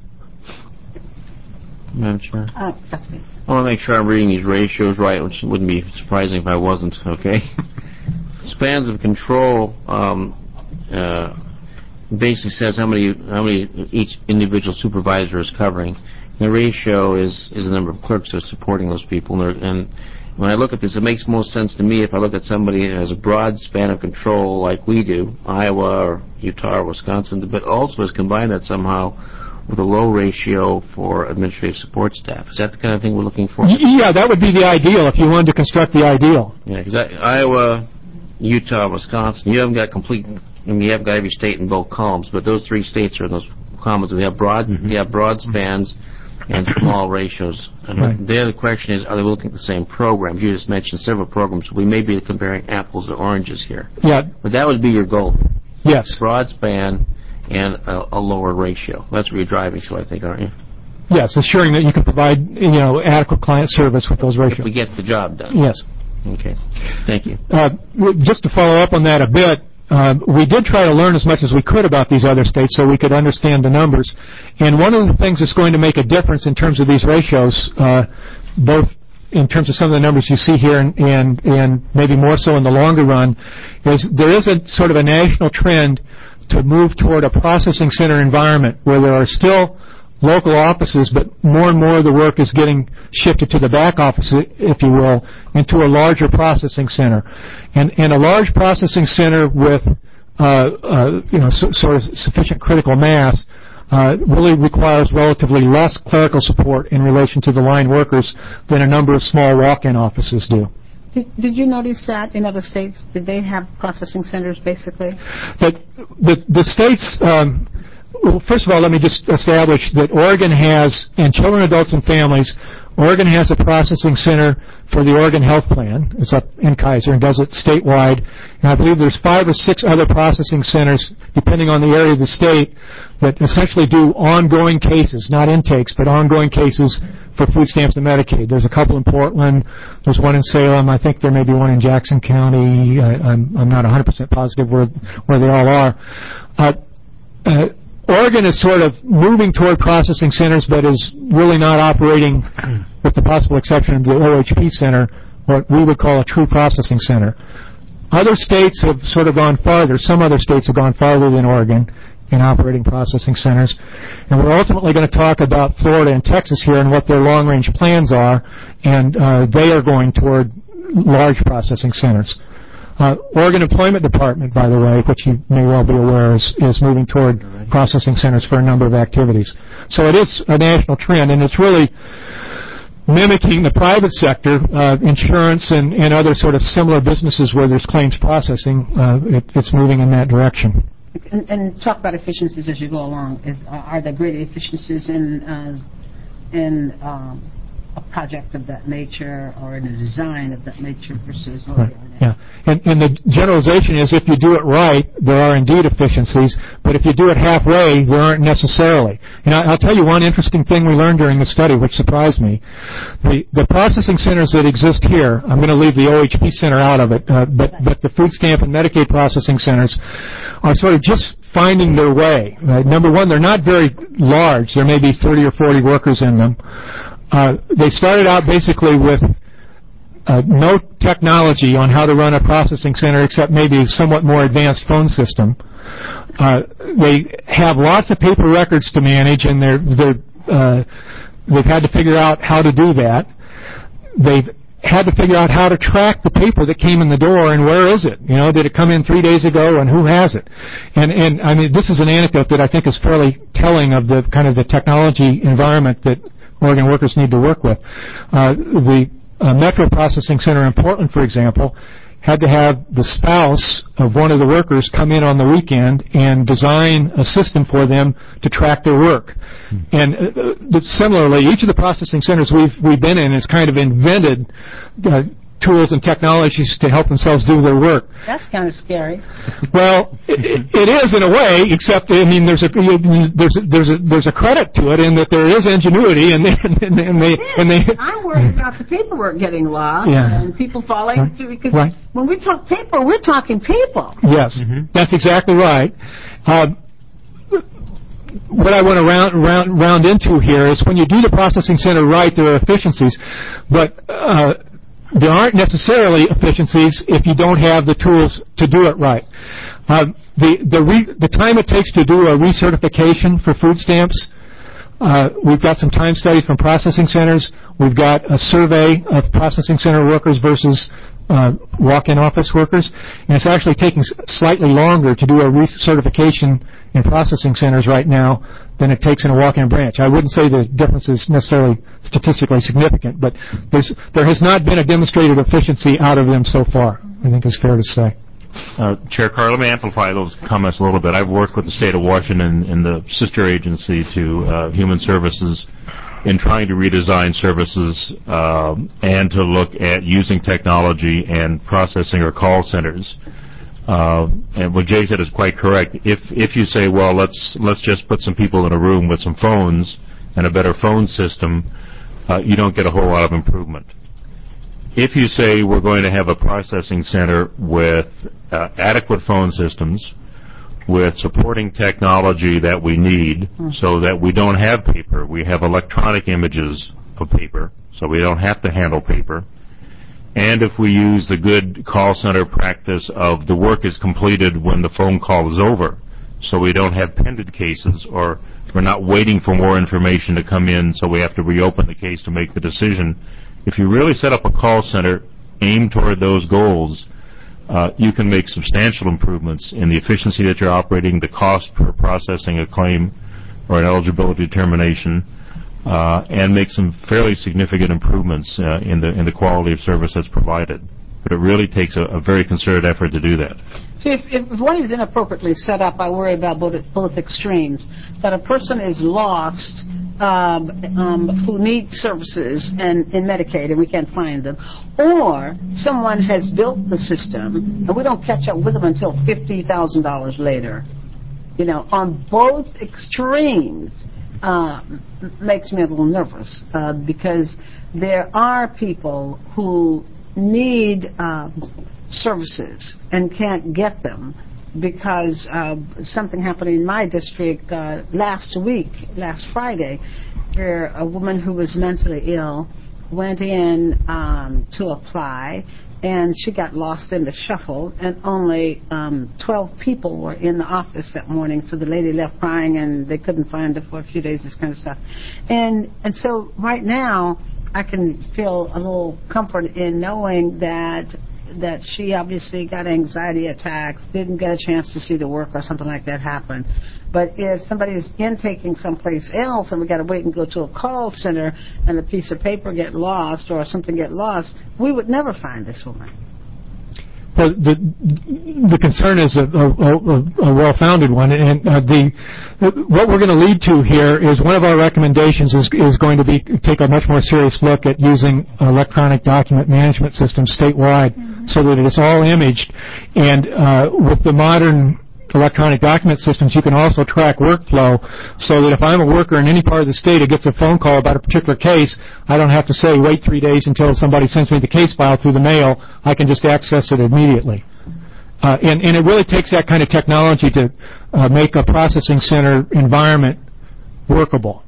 Madam Chair? I want to make sure I'm reading these ratios right, which wouldn't be surprising if I wasn't, okay? Spans of control basically says how many each individual supervisor is covering. The ratio is the number of clerks that are supporting those people, and when I look at this, it makes most sense to me if I look at somebody who has a broad span of control like we do, Iowa or Utah or Wisconsin, but also has combined that somehow with a low ratio for administrative support staff. Is that the kind of thing we're looking for? Yeah, that would be the ideal if you wanted to construct the ideal. Yeah, because Iowa, Utah, Wisconsin, you haven't got you haven't got every state in both columns, but those three states are in those columns. They have broad spans and small ratios. And right. The other question is, are they looking at the same programs? You just mentioned several programs. We may be comparing apples to oranges here. Yeah. But that would be your goal. Yes. Broad span and a lower ratio. That's what you're driving to, I think, aren't you? Yes, assuring that you can provide, adequate client service with those ratios. If we get the job done. Yes. Okay. Thank you. Just to follow up on that a bit, we did try to learn as much as we could about these other states so we could understand the numbers. And one of the things that's going to make a difference in terms of these ratios, both in terms of some of the numbers you see here, and maybe more so in the longer run, is there is a sort of a national trend to move toward a processing center environment where there are still local offices, but more and more of the work is getting shifted to the back office, if you will, into a larger processing center. And a large processing center with sort of sufficient critical mass really requires relatively less clerical support in relation to the line workers than a number of small walk-in offices do. Did you notice that in other states? Did they have processing centers, basically? The states... Well, first of all, let me just establish that Oregon has, in children, adults, and families, Oregon has a processing center for the Oregon Health Plan. It's up in Kaiser and does it statewide. And I believe there's 5 or 6 other processing centers, depending on the area of the state, that essentially do ongoing cases, not intakes, but ongoing cases for food stamps and Medicaid. There's a couple in Portland. There's one in Salem. I think there may be one in Jackson County. I'm not 100% positive where they all are. Oregon is sort of moving toward processing centers, but is really not operating, with the possible exception of the OHP center, what we would call a true processing center. Other states have sort of gone farther. Some other states have gone farther than Oregon in operating processing centers. And we're ultimately going to talk about Florida and Texas here and what their long-range plans are, and they are going toward large processing centers. Oregon Employment Department, by the way, which you may well be aware, is moving toward processing centers for a number of activities. So it is a national trend, and it's really mimicking the private sector, insurance and other sort of similar businesses where there's claims processing. It's moving in that direction. And talk about efficiencies as you go along. Are there great efficiencies in a project of that nature or in a design of that nature versus right. Yeah. And the generalization is if you do it right, there are indeed efficiencies, but if you do it halfway, there aren't necessarily. And I'll tell you one interesting thing we learned during the study, which surprised me. The processing centers that exist here, I'm going to leave the OHP center out of it, but the food stamp and Medicaid processing centers are sort of just finding their way. Number one, they're not very large. There may be 30 or 40 workers in them. They started out basically with no technology on how to run a processing center except maybe a somewhat more advanced phone system. They have lots of paper records to manage, and they've had to figure out how to do that. They've had to figure out how to track the paper that came in the door and where is it? Did it come in 3 days ago and who has it? And I mean, this is an anecdote that I think is fairly telling of the kind of the technology environment that Oregon workers need to work with. The Metro Processing Center in Portland, for example, had to have the spouse of one of the workers come in on the weekend and design a system for them to track their work. And similarly, each of the processing centers we've been in has kind of invented tools and technologies to help themselves do their work. That's kind of scary. Well, it is in a way, except I mean, there's a credit to it in that there is ingenuity, and they. I'm worried about the paperwork getting lost and people falling through because when we talk paper, we're talking people. Yes, that's exactly right. What I want to round into here is when you do the processing center right, there are efficiencies, but there aren't necessarily efficiencies if you don't have the tools to do it right. The time it takes to do a recertification for food stamps, we've got some time studies from processing centers. We've got a survey of processing center workers versus walk-in office workers, and it's actually taking slightly longer to do a recertification in processing centers right now than it takes in a walk-in branch. I wouldn't say the difference is necessarily statistically significant, but there has not been a demonstrated efficiency out of them so far, I think is fair to say. Chair Carr, let me amplify those comments a little bit. I've worked with the state of Washington and the sister agency to Human Services in trying to redesign services and to look at using technology and processing or call centers. And what Jay said is quite correct. If you say, well, let's just put some people in a room with some phones and a better phone system, you don't get a whole lot of improvement. If you say we're going to have a processing center with adequate phone systems, with supporting technology that we need so that we don't have paper, we have electronic images of paper, so we don't have to handle paper. And if we use the good call center practice of the work is completed when the phone call is over, so we don't have pending cases, or we're not waiting for more information to come in, so we have to reopen the case to make the decision. If you really set up a call center aimed toward those goals, you can make substantial improvements in the efficiency that you're operating, the cost per processing a claim or an eligibility determination, and make some fairly significant improvements in the quality of service that's provided. But it really takes a very concerted effort to do that. See, if one is inappropriately set up, I worry about both extremes. That a person is lost who needs services in Medicaid and we can't find them, or someone has built the system and we don't catch up with them until $50,000 later. You know, on both extremes makes me a little nervous because there are people who need services and can't get them because something happened in my district last Friday, where a woman who was mentally ill went in to apply, and she got lost in the shuffle, and only 12 people were in the office that morning, so the lady left crying and they couldn't find her for a few days, this kind of stuff. And so right now I can feel a little comfort in knowing that she obviously got anxiety attacks, didn't get a chance to see the work or something like that happen. But if somebody is intaking someplace else and we got to wait and go to a call center and a piece of paper get lost or something get lost, we would never find this woman. Well, the concern is a well-founded one, and what we're going to lead to here is one of our recommendations is going to be take a much more serious look at using electronic document management systems statewide, so that it's all imaged, and with the modern electronic document systems, you can also track workflow, so that if I'm a worker in any part of the state who gets a phone call about a particular case, I don't have to say wait 3 days until somebody sends me the case file through the mail. I can just access it immediately. And it really takes that kind of technology to make a processing center environment workable.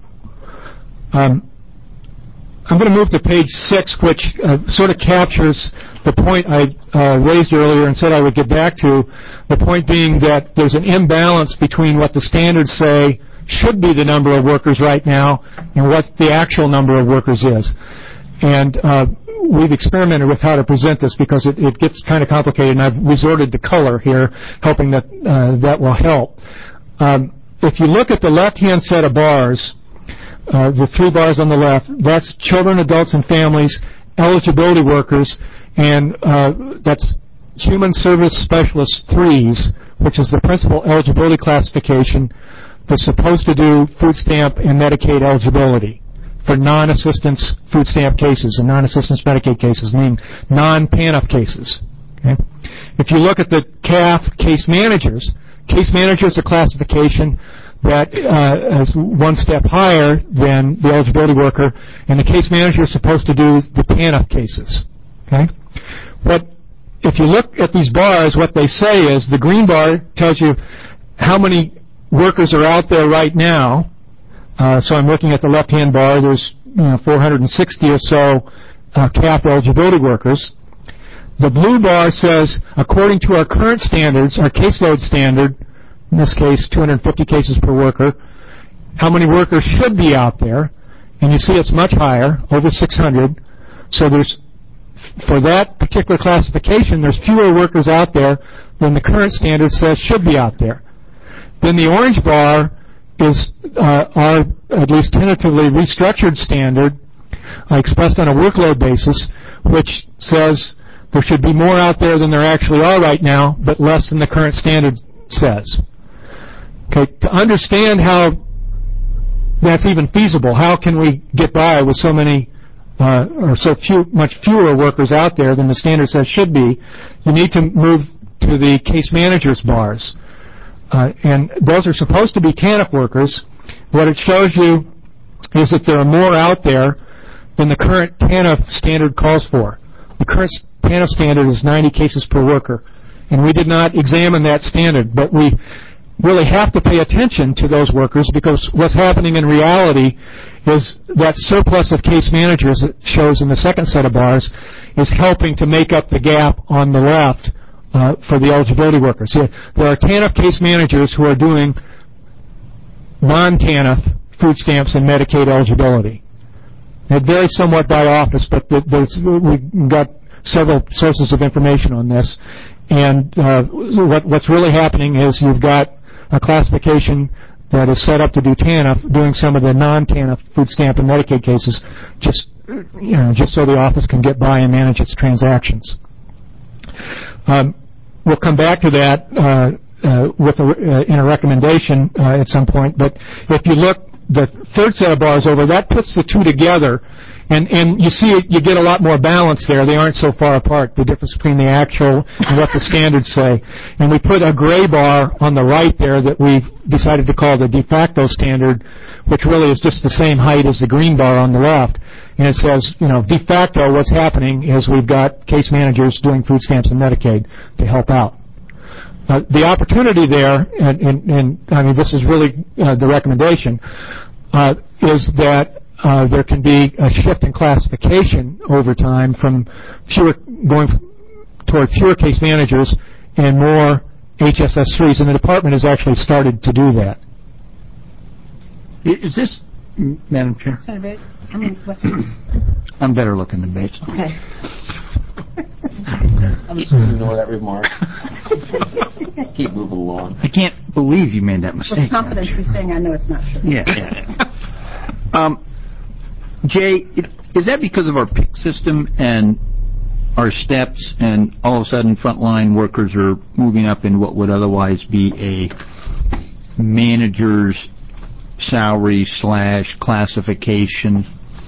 I'm going to move to page 6, which sort of captures the point I raised earlier and said I would get back to, the point being that there's an imbalance between what the standards say should be the number of workers right now and what the actual number of workers is. And we've experimented with how to present this because it gets kind of complicated, and I've resorted to color here, hoping that that will help. If you look at the left-hand set of bars, the 3 bars on the left, that's children, adults, and families, eligibility workers, and that's Human Service Specialist 3s, which is the principal eligibility classification that's supposed to do food stamp and Medicaid eligibility for non-assistance food stamp cases and non-assistance Medicaid cases, meaning non-PANF cases. Okay? If you look at the CAF case managers is a classification that is one step higher than the eligibility worker, and the case manager is supposed to do the PANF cases. Okay? If you look at these bars, what they say is the green bar tells you how many workers are out there right now. So I'm looking at the left-hand bar. There's 460 or so CAF eligibility workers. The blue bar says, according to our current standards, our caseload standard, in this case 250 cases per worker, how many workers should be out there. And you see it's much higher, over 600. So for that particular classification, there's fewer workers out there than the current standard says should be out there. Then the orange bar is our, at least tentatively, restructured standard expressed on a workload basis, which says there should be more out there than there actually are right now, but less than the current standard says. Okay, to understand how that's even feasible, how can we get by with so many or much fewer workers out there than the standard says should be, you need to move to the case managers bars. And those are supposed to be TANF workers. What it shows you is that there are more out there than the current TANF standard calls for. The current TANF standard is 90 cases per worker. And we did not examine that standard, but we really have to pay attention to those workers, because what's happening in reality is that surplus of case managers that shows in the second set of bars is helping to make up the gap on the left for the eligibility workers. So there are TANF case managers who are doing non-TANF food stamps and Medicaid eligibility. It varies somewhat by office, but we've got several sources of information on this. And what's really happening is you've got a classification that is set up to do TANF, doing some of the non-TANF food stamp and Medicaid cases, just so the office can get by and manage its transactions. We'll come back to that in a recommendation at some point. But if you look the third set of bars over, that puts the two together. And you see, you get a lot more balance there. They aren't so far apart, the difference between the actual and what the standards say. And we put a gray bar on the right there that we've decided to call the de facto standard, which really is just the same height as the green bar on the left. And it says, de facto, what's happening is we've got case managers doing food stamps and Medicaid to help out. The opportunity there, and I mean, this is really the recommendation, is that there can be a shift in classification over time from going toward fewer case managers and more HSS3s, and the department has actually started to do that. Is this, Madam Chair? How many questions? I'm better looking than Bates. Okay. I'm just going to ignore that remark. Keep moving along. I can't believe you made that mistake. With confidence, he's saying, I know it's not true. Yeah. Jay, is that because of our PIC system and our steps, and all of a sudden frontline workers are moving up in what would otherwise be a manager's salary / classification?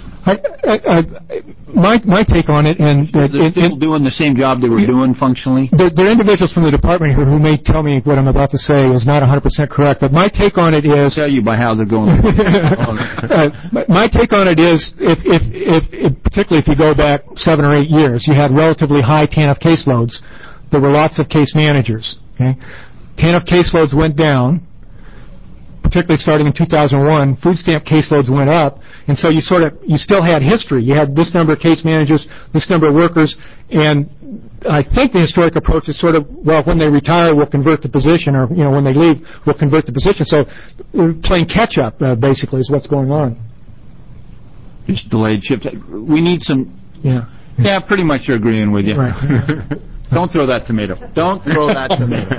My take on it, and they're still doing the same job they were doing functionally? There are individuals from the department here who may tell me what I'm about to say is not 100% correct, but my take on it is... I'll tell you by how they're going. My take on it is, particularly if you go back 7 or 8 years, you had relatively high TANF caseloads. There were lots of case managers. Okay? TANF caseloads went down, particularly starting in 2001. Food stamp caseloads went up, and so you still had history. You had this number of case managers, this number of workers, and I think the historic approach is sort of, well, when they retire, we'll convert the position, or when they leave, we'll convert the position. So we're playing catch up, basically, is what's going on. Just delayed shift. We need some. Yeah. Yeah, pretty much agreeing with you. Right. Don't throw that tomato. Don't throw that tomato.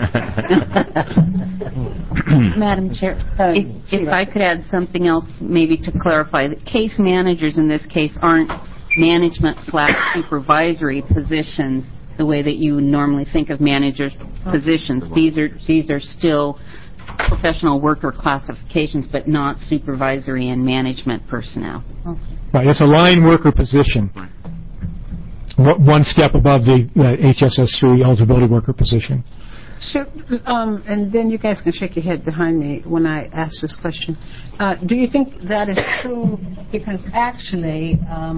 Madam Chair, if I could add something else maybe to clarify, that case managers in this case aren't management / supervisory positions the way that you normally think of managers' positions. These are still professional worker classifications, but not supervisory and management personnel. Okay. Right, it's a line worker position. One step above the HSS3 eligibility worker position. Sure, and then you guys can shake your head behind me when I ask this question. Do you think that is true? Because actually,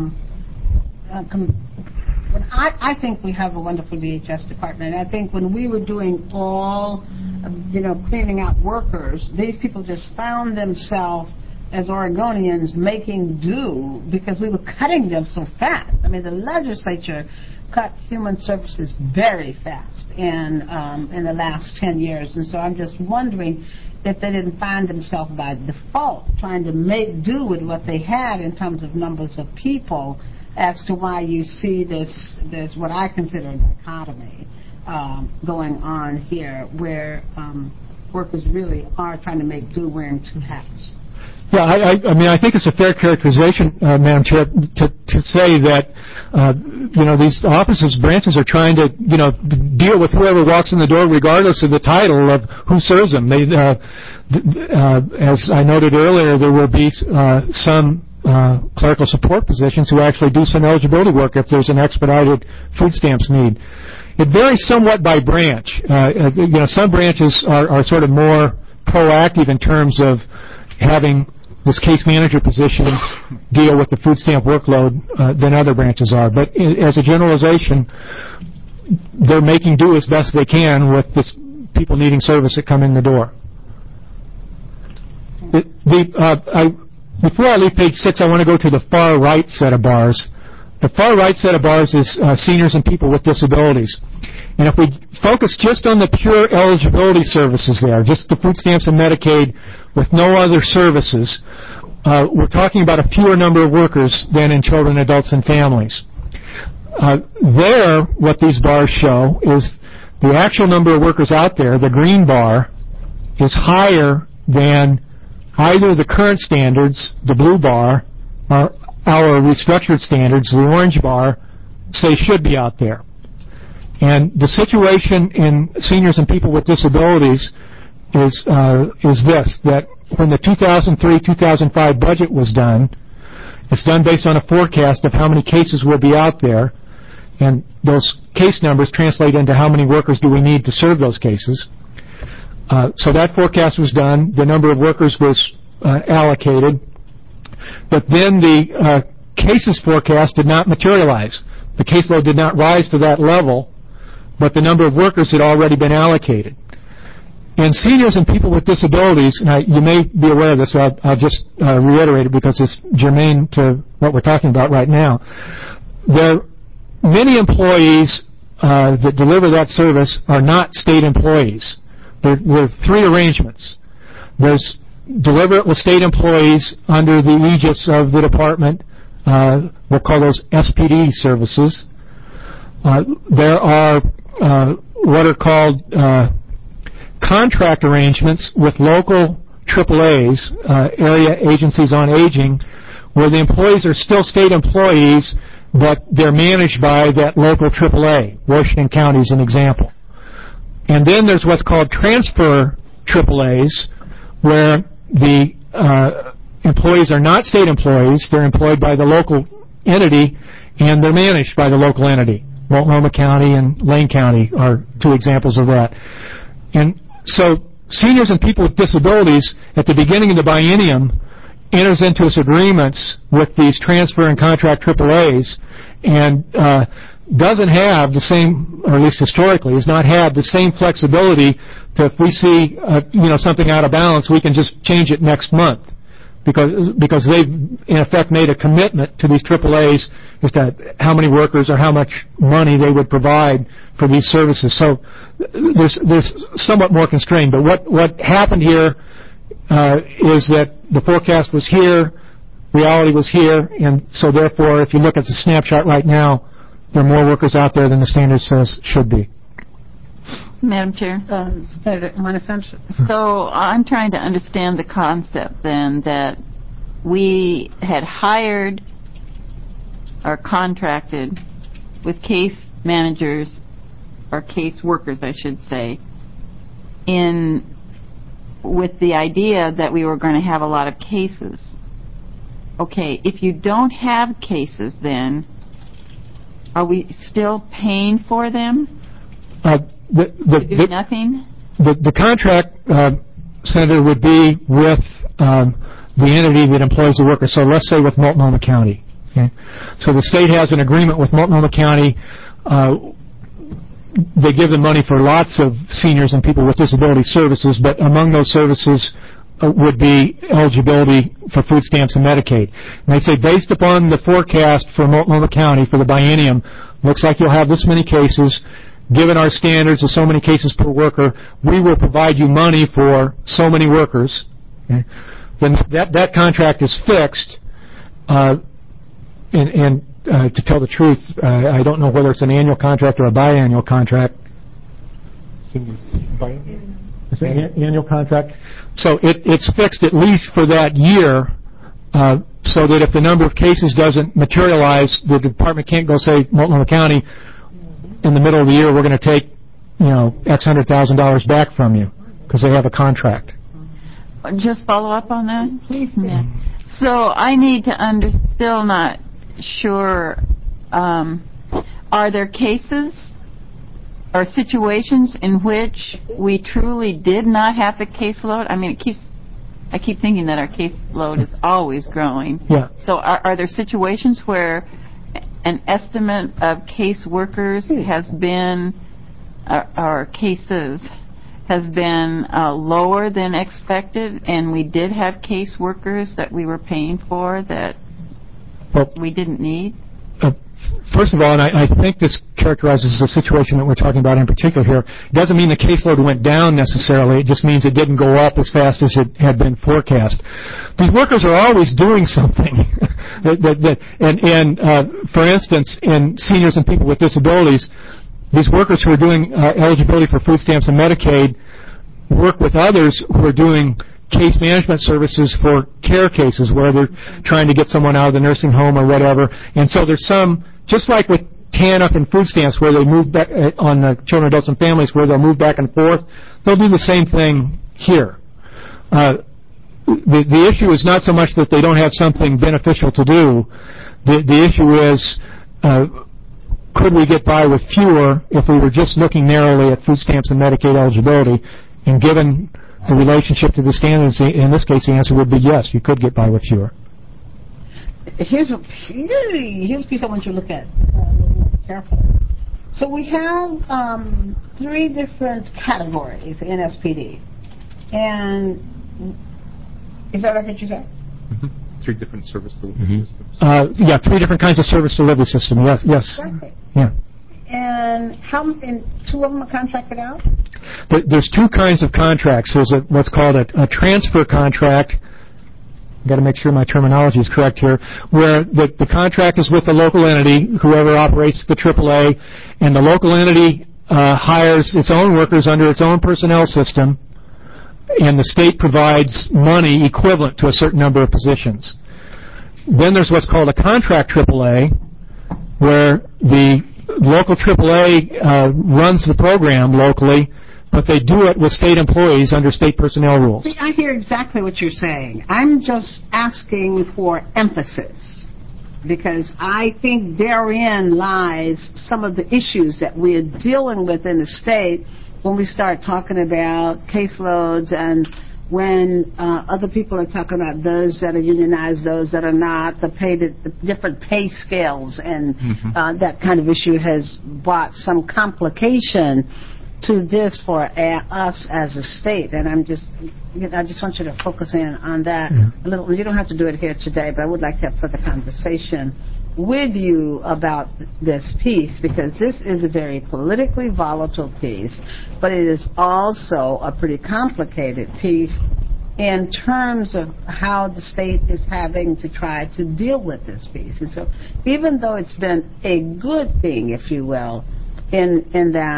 I think we have a wonderful DHS department. I think when we were doing all, cleaning out workers, these people just found themselves as Oregonians making do because we were cutting them so fast. I mean, the legislature cut human services very fast in the last 10 years. And so I'm just wondering if they didn't find themselves by default trying to make do with what they had in terms of numbers of people, as to why you see this what I consider a dichotomy going on here, where workers really are trying to make do wearing two hats. Yeah, I mean, I think it's a fair characterization, Madam Chair, to say that, these offices, branches are trying to, deal with whoever walks in the door regardless of the title of who serves them. They, as I noted earlier, there will be some clerical support positions who actually do some eligibility work if there's an expedited food stamps need. It varies somewhat by branch. Some branches are sort of more proactive in terms of having this case manager position deal with the food stamp workload than other branches are. But as a generalization, they're making do as best they can with this people needing service that come in the door. Before I leave page 6, I want to go to the far right set of bars. The far right set of bars is seniors and people with disabilities. And if we focus just on the pure eligibility services there, just the food stamps and Medicaid with no other services, we're talking about a fewer number of workers than in children, adults, and families. What these bars show is the actual number of workers out there. The green bar is higher than either the current standards, the blue bar, or our restructured standards, the orange bar, say should be out there. And the situation in seniors and people with disabilities is this, that when the 2003-2005 budget was done, it's done based on a forecast of how many cases will be out there, and those case numbers translate into how many workers do we need to serve those cases. So that forecast was done. The number of workers was allocated. But then the cases forecast did not materialize. The caseload did not rise to that level, but the number of workers had already been allocated. And seniors and people with disabilities, and you may be aware of this, so I'll just reiterate it because it's germane to what we're talking about right now. Many employees that deliver that service are not state employees. There are three arrangements. There's deliver it with state employees under the aegis of the department. We'll call those SPD services. There are what are called contract arrangements with local AAAs, area agencies on aging, where the employees are still state employees, but they're managed by that local AAA. Washington County is an example. And then there's what's called transfer AAAs, where the employees are not state employees. They're employed by the local entity, and they're managed by the local entity. Multnomah County and Lane County are two examples of that. And so seniors and people with disabilities at the beginning of the biennium enters into agreements with these transfer and contract AAAs and doesn't have the same, or at least historically, has not had the same flexibility to, if we see something out of balance, we can just change it next month. Because they've, in effect, made a commitment to these AAAs as to how many workers or how much money they would provide for these services. So there's somewhat more constrained. But what happened here is that the forecast was here, reality was here, and so therefore, if you look at the snapshot right now, there are more workers out there than the standard says should be. Madam Chair. So I'm trying to understand the concept then that we had hired or contracted with case managers or case workers, I should say, with the idea that we were going to have a lot of cases. Okay, if you don't have cases then, are we still paying for them? To do nothing? The contract, Senator, would be with the entity that employs the worker. So let's say with Multnomah County. Okay? So the state has an agreement with Multnomah County. They give them money for lots of seniors and people with disability services, but among those services would be eligibility for food stamps and Medicaid. And they say, based upon the forecast for Multnomah County for the biennium, looks like you'll have this many cases. Given our standards of so many cases per worker, we will provide you money for so many workers. Okay? Then that contract is fixed. And to tell the truth, I don't know whether it's an annual contract or a biannual contract. It's an annual contract. So it's fixed at least for that year, so that if the number of cases doesn't materialize, the department can't go say, Multnomah County, in the middle of the year, we're going to take, X $100,000 back from you, because they have a contract. Just follow up on that? Please do. Yeah. So I need to still not sure, are there cases or situations in which we truly did not have the caseload? I mean, I keep thinking that our caseload is always growing. Yeah. So are there situations where an estimate of case workers has been, or cases has been lower than expected, and we did have case workers that we were paying for that we didn't need? First of all, and I think this characterizes the situation that we're talking about in particular here, it doesn't mean the caseload went down necessarily. It just means it didn't go up as fast as it had been forecast. These workers are always doing something. For instance, in seniors and people with disabilities, these workers who are doing eligibility for food stamps and Medicaid work with others who are doing case management services for care cases where they're trying to get someone out of the nursing home or whatever. And so there's some, just like with TANF and food stamps where they move back on the children, adults, and families where they'll move back and forth, they'll do the same thing here. The issue is not so much that they don't have something beneficial to do. The issue is could we get by with fewer if we were just looking narrowly at food stamps and Medicaid eligibility, and given the relationship to the standards, in this case, the answer would be yes, you could get by with fewer. Here's a piece I want you to look at a little more carefully. So we have 3 different categories in SPD. And is that what you said? Mm-hmm. 3 different service delivery systems. 3 different kinds of service delivery system. Yes. Exactly. Yeah. And 2 of them are contracted out? There's 2 kinds of contracts. There's what's called a transfer contract. I've got to make sure my terminology is correct here, where the contract is with the local entity, whoever operates the AAA, and the local entity hires its own workers under its own personnel system, and the state provides money equivalent to a certain number of positions. Then there's what's called a contract AAA, where the local AAA runs the program locally, but they do it with state employees under state personnel rules. See, I hear exactly what you're saying. I'm just asking for emphasis, because I think therein lies some of the issues that we're dealing with in the state when we start talking about caseloads and when other people are talking about those that are unionized, those that are not, the different pay scales, and that kind of issue has brought some complication to this for us as a state. And I just want you to focus in on that a little. You don't have to do it here today, but I would like to have further conversation with you about this piece, because this is a very politically volatile piece, but it is also a pretty complicated piece in terms of how the state is having to try to deal with this piece. And so even though it's been a good thing, if you will, in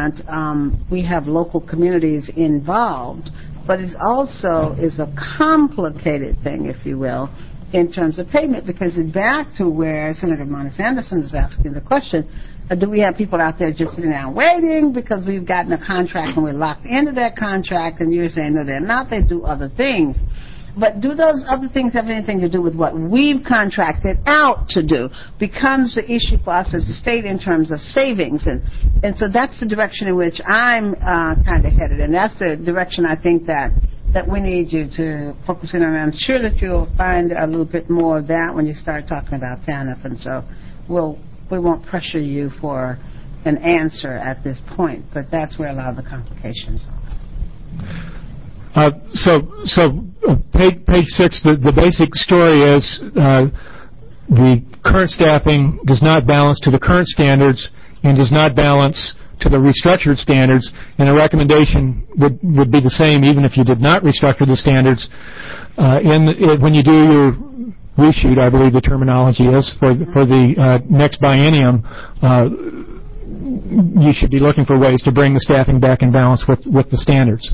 that we have local communities involved, but it also is a complicated thing, if you will, in terms of payment, because it's back to where Senator Monis Anderson was asking the question, do we have people out there just sitting down waiting because we've gotten a contract and we're locked into that contract, and you're saying, no, they're not, they do other things. But do those other things have anything to do with what we've contracted out to do? Becomes the issue for us as a state in terms of savings. And so that's the direction in which I'm kind of headed, and that's the direction I think that we need you to focus in on. I'm sure that you'll find a little bit more of that when you start talking about TANF, and so we won't pressure you for an answer at this point, but that's where a lot of the complications are. Page 6, the basic story is the current staffing does not balance to the current standards and does not balance to the restructured standards, and the recommendation would be the same even if you did not restructure the standards. When you do your reshoot, I believe the terminology is, for the next biennium, you should be looking for ways to bring the staffing back in balance with the standards.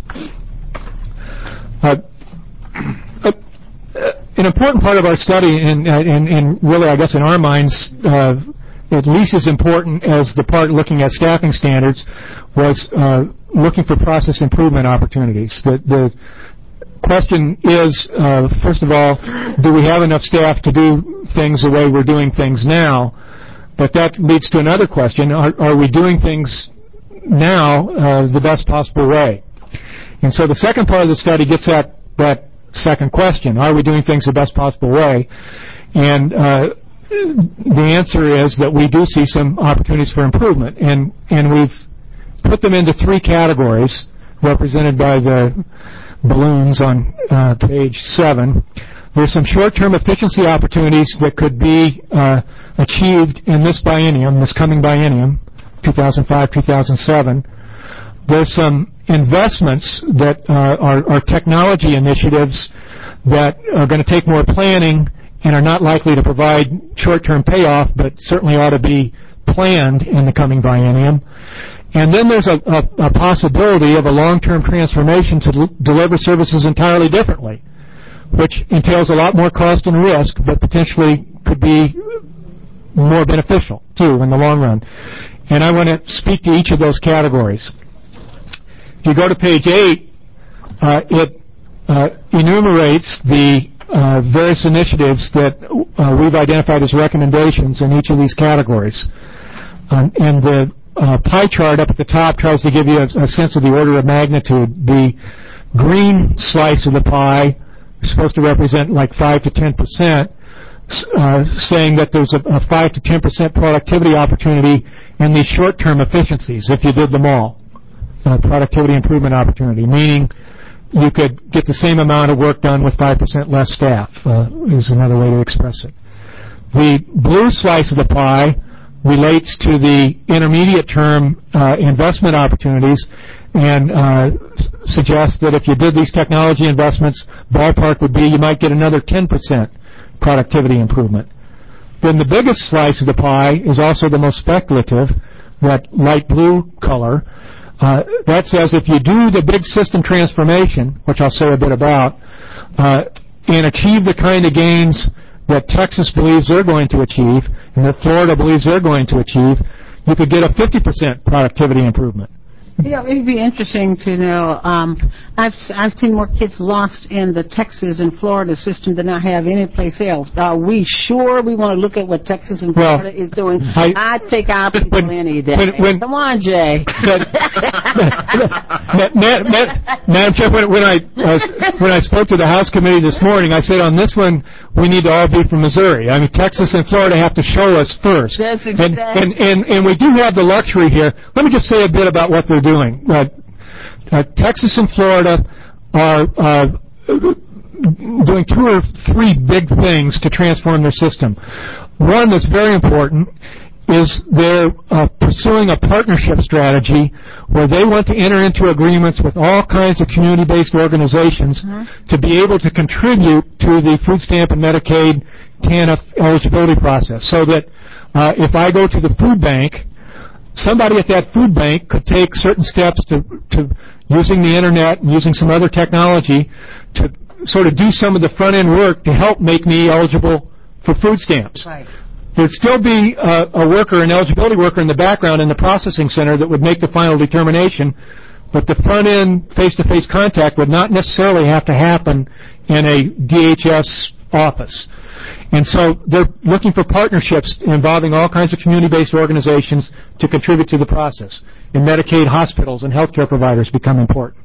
An important part of our study, and really I guess in our minds at least as important as the part looking at staffing standards, was looking for process improvement opportunities. The question is, first of all, do we have enough staff to do things the way we're doing things now? But that leads to another question. Are we doing things now the best possible way? And so the second part of the study gets at that second question. Are we doing things the best possible way? And the answer is that we do see some opportunities for improvement. And we've put them into 3 categories. represented by the balloons on page 7. There's some short-term efficiency opportunities that could be achieved in this biennium, this coming biennium, 2005-2007. There's some investments that are technology initiatives that are going to take more planning and are not likely to provide short-term payoff, but certainly ought to be planned in the coming biennium. And then there's a possibility of a long-term transformation to deliver services entirely differently, which entails a lot more cost and risk, but potentially could be more beneficial, too, in the long run. And I want to speak to each of those categories. If you go to page 8, it enumerates the various initiatives that we've identified as recommendations in each of these categories. And the pie chart up at the top tries to give you a sense of the order of magnitude. The green slice of the pie is supposed to represent like 5 to 10%, saying that there's a 5 to 10% productivity opportunity in these short-term efficiencies if you did them all. Productivity improvement opportunity, meaning you could get the same amount of work done with 5% less staff, is another way to express it. The blue slice of the pie relates to the intermediate term investment opportunities and suggests that if you did these technology investments, ballpark would be you might get another 10% productivity improvement. Then the biggest slice of the pie is also the most speculative, that light blue color. That says if you do the big system transformation, which I'll say a bit about, and achieve the kind of gains that Texas believes they're going to achieve and that Florida believes they're going to achieve, you could get a 50% productivity improvement. Yeah, it'd be interesting to know. I've seen more kids lost in the Texas and Florida system than I have any place else. Are we sure we want to look at what Texas and Florida is doing? I'd take our people any day. Come on, Jay. Madam Chair, when I spoke to the House Committee this morning, I said on this one we need to all be from Missouri. I mean, Texas and Florida have to show us first. That's exactly. And we do have the luxury here. Let me just say a bit about what they're doing. Texas and Florida are doing 2 or 3 big things to transform their system. One that's very important is they're pursuing a partnership strategy where they want to enter into agreements with all kinds of community-based organizations to be able to contribute to the food stamp and Medicaid TANF eligibility process, so that if I go to the food bank, somebody at that food bank could take certain steps to using the internet and using some other technology to sort of do some of the front-end work to help make me eligible for food stamps. Right. There'd still be a worker, an eligibility worker in the background in the processing center that would make the final determination, but the front-end face-to-face contact would not necessarily have to happen in a DHS office. And so they're looking for partnerships involving all kinds of community-based organizations to contribute to the process. And Medicaid hospitals and healthcare providers become important.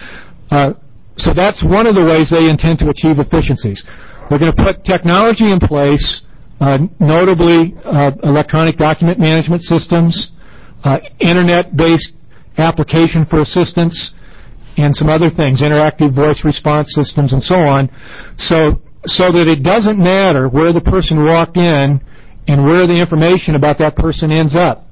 So that's one of the ways they intend to achieve efficiencies. They're going to put technology in place, notably electronic document management systems, internet-based application for assistance, and some other things, interactive voice response systems and so on, so that it doesn't matter where the person walked in and where the information about that person ends up.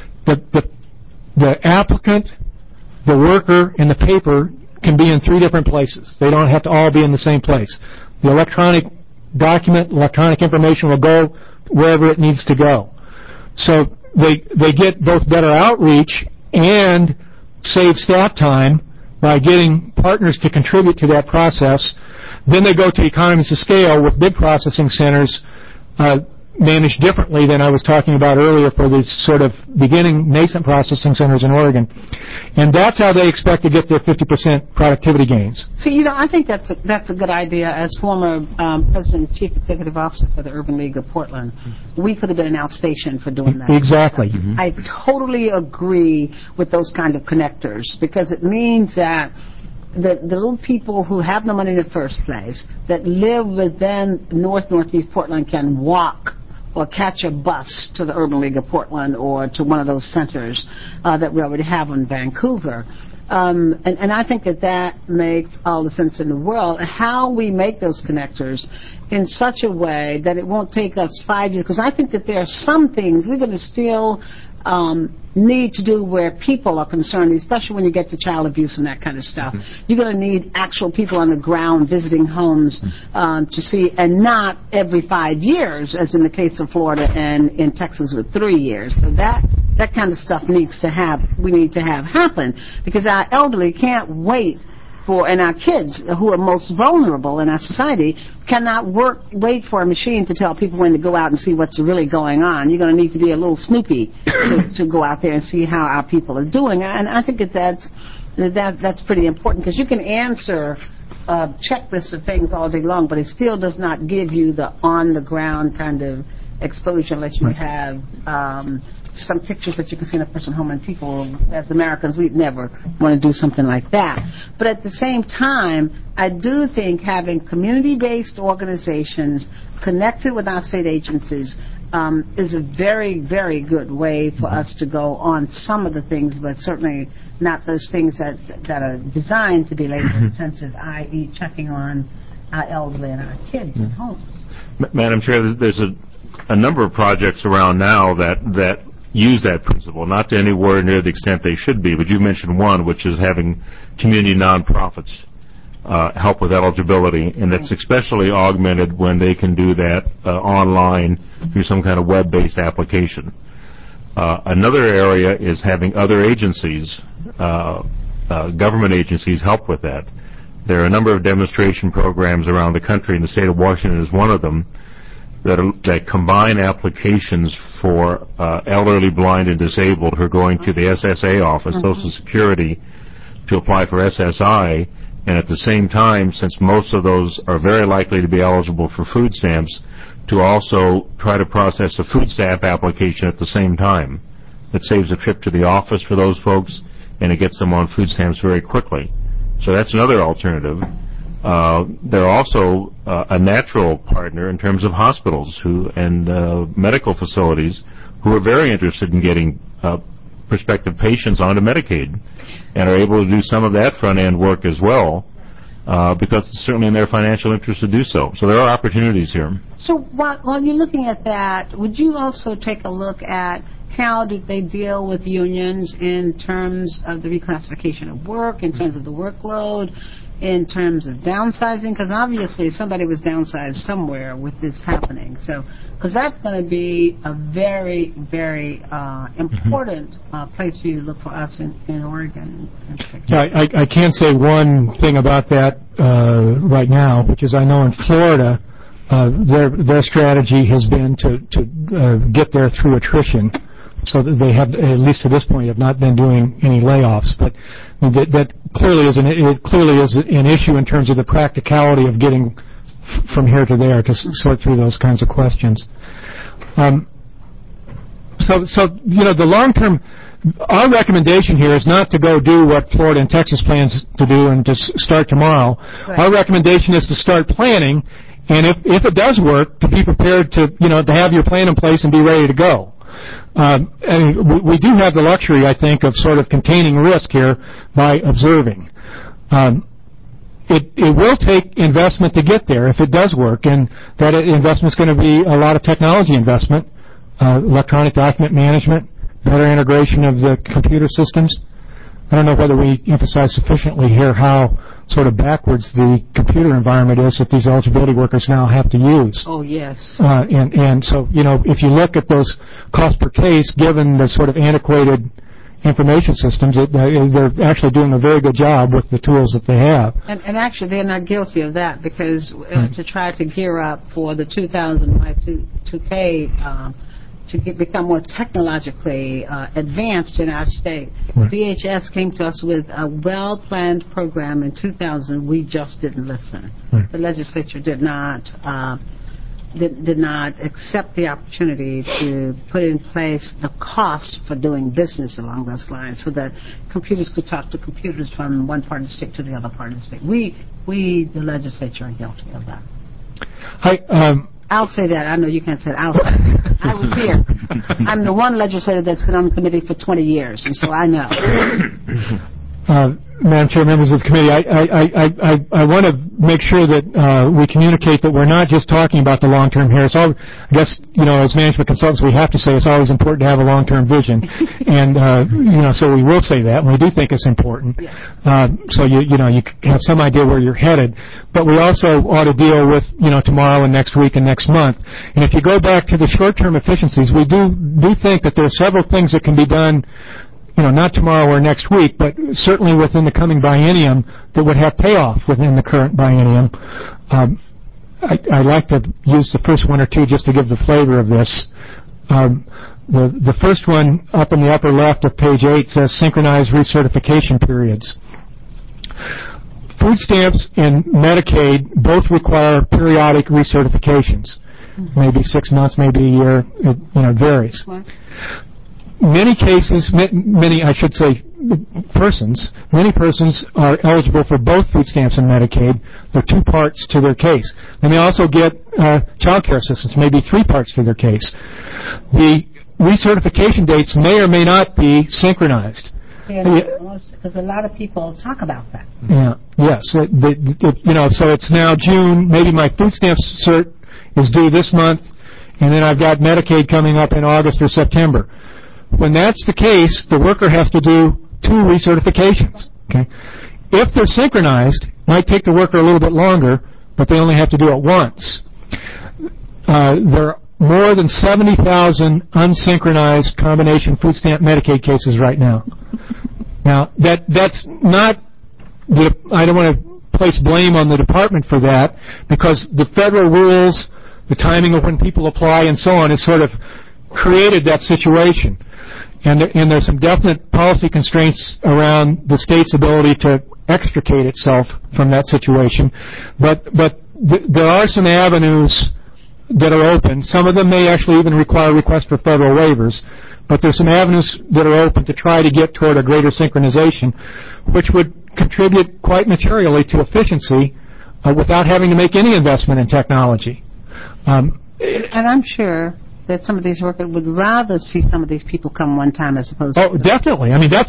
The applicant, the worker, and the paper can be in 3 different places. They don't have to all be in the same place. The electronic document, electronic information will go wherever it needs to go. So they get both better outreach and save staff time by getting partners to contribute to that process. Then they go to economies of scale with big processing centers managed differently than I was talking about earlier for these sort of beginning nascent processing centers in Oregon. And that's how they expect to get their 50% productivity gains. See, I think that's a good idea. As former president and chief executive officer for the Urban League of Portland, we could have been an outstation for doing that. Exactly. Mm-hmm. I totally agree with those kind of connectors, because it means that the little people who have no money in the first place, that live within Northeast Portland, can walk or catch a bus to the Urban League of Portland or to one of those centers that we already have in Vancouver. And I think that makes all the sense in the world. How we make those connectors in such a way that it won't take us 5 years, because I think that there are some things we're going to still need to do where people are concerned, especially when you get to child abuse and that kind of stuff. You're going to need actual people on the ground visiting homes to see, and not every 5 years, as in the case of Florida and in Texas with 3 years. So that kind of stuff we need to have happen, because our elderly can't wait for, and our kids who are most vulnerable in our society cannot wait for a machine to tell people when to go out and see what's really going on. You're going to need to be a little Snoopy to go out there and see how our people are doing. And I think that's pretty important, because you can answer a checklist of things all day long, but it still does not give you the on-the-ground kind of exposure unless you have some pictures that you can see in a person home, and people, as Americans, we'd never want to do something like that. But at the same time, I do think having community-based organizations connected with our state agencies is a very, very good way for us to go on some of the things, but certainly not those things that are designed to be labor-intensive, i.e. checking on our elderly and our kids at homes. Madam Chair, there's a number of projects around now that use that principle, not to anywhere near the extent they should be, but you mentioned one, which is having community nonprofits help with eligibility, and that's especially augmented when they can do that online through some kind of web-based application. Another area is having other agencies, government agencies, help with that. There are a number of demonstration programs around the country, and the state of Washington is one of them, that combine applications for elderly, blind, and disabled who are going to the SSA office, Social Security, to apply for SSI, and at the same time, since most of those are very likely to be eligible for food stamps, to also try to process a food stamp application at the same time. It saves a trip to the office for those folks, and it gets them on food stamps very quickly. So that's another alternative. They're also a natural partner in terms of hospitals and medical facilities who are very interested in getting prospective patients onto Medicaid and are able to do some of that front-end work as well because it's certainly in their financial interest to do so. So there are opportunities here. So while you're looking at that, would you also take a look at how did they deal with unions in terms of the reclassification of work, in terms of the workload, in terms of downsizing? Because obviously somebody was downsized somewhere with this happening. So, because that's going to be a very, very important place for you to look for us in Oregon. I can say one thing about that right now, which is I know in Florida their strategy has been to get there through attrition. So that they have, at least to this point, have not been doing any layoffs. But that clearly is an issue in terms of the practicality of getting from here to there to sort through those kinds of questions. So the long term, our recommendation here is not to go do what Florida and Texas plans to do and just start tomorrow. Right. Our recommendation is to start planning, and if it does work, to be prepared to have your plan in place and be ready to go. And we do have the luxury, I think, of sort of containing risk here by observing. It will take investment to get there if it does work, and that investment is going to be a lot of technology investment, electronic document management, better integration of the computer systems. I don't know whether we emphasize sufficiently here how sort of backwards the computer environment is that these eligibility workers now have to use. Oh, yes. And so, if you look at those cost per case, given the sort of antiquated information systems, they're actually doing a very good job with the tools that they have. And actually, they're not guilty of that, because to try to gear up for the 2005 2K to become more technologically advanced in our state. Right. DHS came to us with a well-planned program in 2000. We just didn't listen. Right. The legislature did not accept the opportunity to put in place the cost for doing business along those lines, so that computers could talk to computers from one part of the state to the other part of the state. We the legislature, are guilty of that. I'll say that. I know you can't say it. I was here. I'm the one legislator that's been on the committee for 20 years, and so I know. Madam Chair, members of the committee, I want to make sure that we communicate that we're not just talking about the long term here. It's all, I guess, as management consultants, we have to say it's always important to have a long term vision, and so we will say that, and we do think it's important. Yes. So you have some idea where you're headed, but we also ought to deal with tomorrow and next week and next month. And if you go back to the short term efficiencies, we do think that there are several things that can be done. Not tomorrow or next week, but certainly within the coming biennium that would have payoff within the current biennium. I'd like to use the first one or two just to give the flavor of this. The first one up in the upper left of page 8 says synchronized recertification periods. Food stamps and Medicaid both require periodic recertifications. Maybe 6 months, maybe a year. It varies. Many cases, many persons are eligible for both food stamps and Medicaid. There are 2 parts to their case. They may also get child care assistance, maybe 3 parts to their case. The recertification dates may or may not be synchronized. Because a lot of people talk about that. Yeah. Yes. So it's now June. Maybe my food stamp cert is due this month, and then I've got Medicaid coming up in August or September. When that's the case, the worker has to do 2 recertifications. Okay? If they're synchronized, it might take the worker a little bit longer, but they only have to do it once. There are more than 70,000 unsynchronized combination food stamp Medicaid cases right now. Now, that's not I don't want to place blame on the department for that, because the federal rules, the timing of when people apply and so on, has sort of created that situation. And there's some definite policy constraints around the state's ability to extricate itself from that situation. But there are some avenues that are open. Some of them may actually even require requests for federal waivers. But there's some avenues that are open to try to get toward a greater synchronization, which would contribute quite materially to efficiency without having to make any investment in technology. And I'm sure that some of these workers would rather see some of these people come one time as opposed to... Oh, definitely. I mean, that's...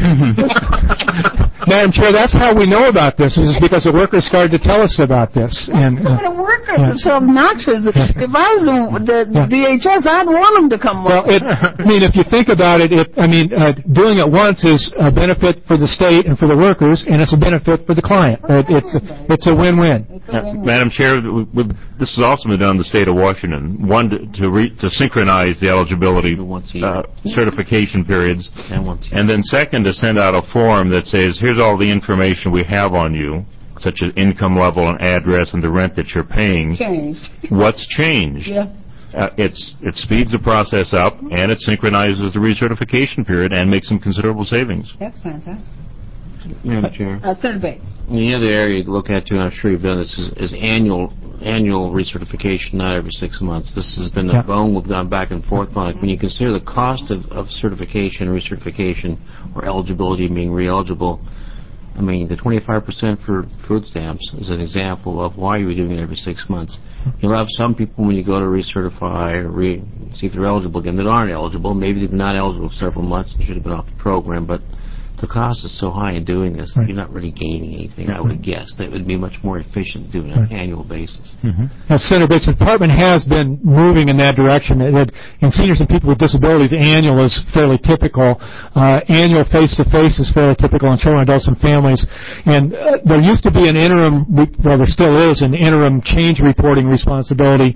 Madam Chair, that's how we know about this, is because the workers started to tell us about this. And the workers are so obnoxious. If I was the DHS, I'd want them to come Well, if you think about it, doing it once is a benefit for the state and for the workers, and it's a benefit for the client. It's a win-win. Madam Chair, this has also been done in the state of Washington. One, to synchronize the eligibility certification periods, and then second, to send out a form that says, here's all the information we have on you, such as income level and address and the rent that you're paying. Changed. What's changed? Yeah. It speeds the process up, and it synchronizes the recertification period and makes some considerable savings. That's fantastic. Madam Chair. Senator Bates. The other area to look at, too, and I'm sure you've done this, is annual recertification, not every 6 months. This has been a bone we've gone back and forth on. When you consider the cost of certification, recertification, or eligibility being re-eligible, the 25% for food stamps is an example of why you're doing it every 6 months. You'll have some people, when you go to recertify or see if they're eligible again, that aren't eligible. Maybe they've been not eligible for several months and should have been off the program, but the cost is so high in doing this that you're not really gaining anything, I would guess. That would be much more efficient doing it on an annual basis. As Senator Bates, the department has been moving in that direction. In seniors and people with disabilities, annual is fairly typical. Annual face-to-face is fairly typical in children, adults, and families. And there used to be an interim, well, there still is, an interim change reporting responsibility.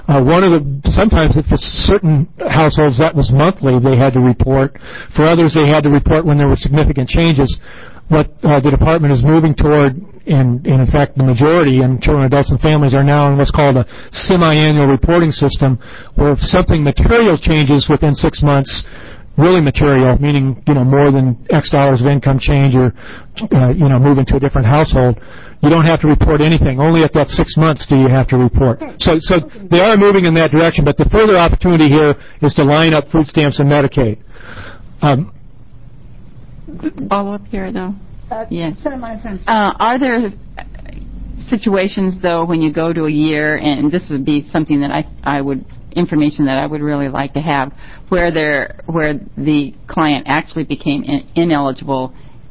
Sometimes for certain households that was monthly, they had to report. For others, they had to report when there were significant changes. What the department is moving toward, and in fact the majority in children, adults, and families are now in what's called a semi-annual reporting system, where if something material changes within 6 months, really material, meaning more than X dollars of income change or move into a different household, you don't have to report anything. Only at that 6 months do you have to report. So they are moving in that direction, but the further opportunity here is to line up food stamps and Medicaid. Follow up here, though. Yes. Are there situations, though, when you go to a year, and this would be something that information that I would really like to have, where the client actually became ineligible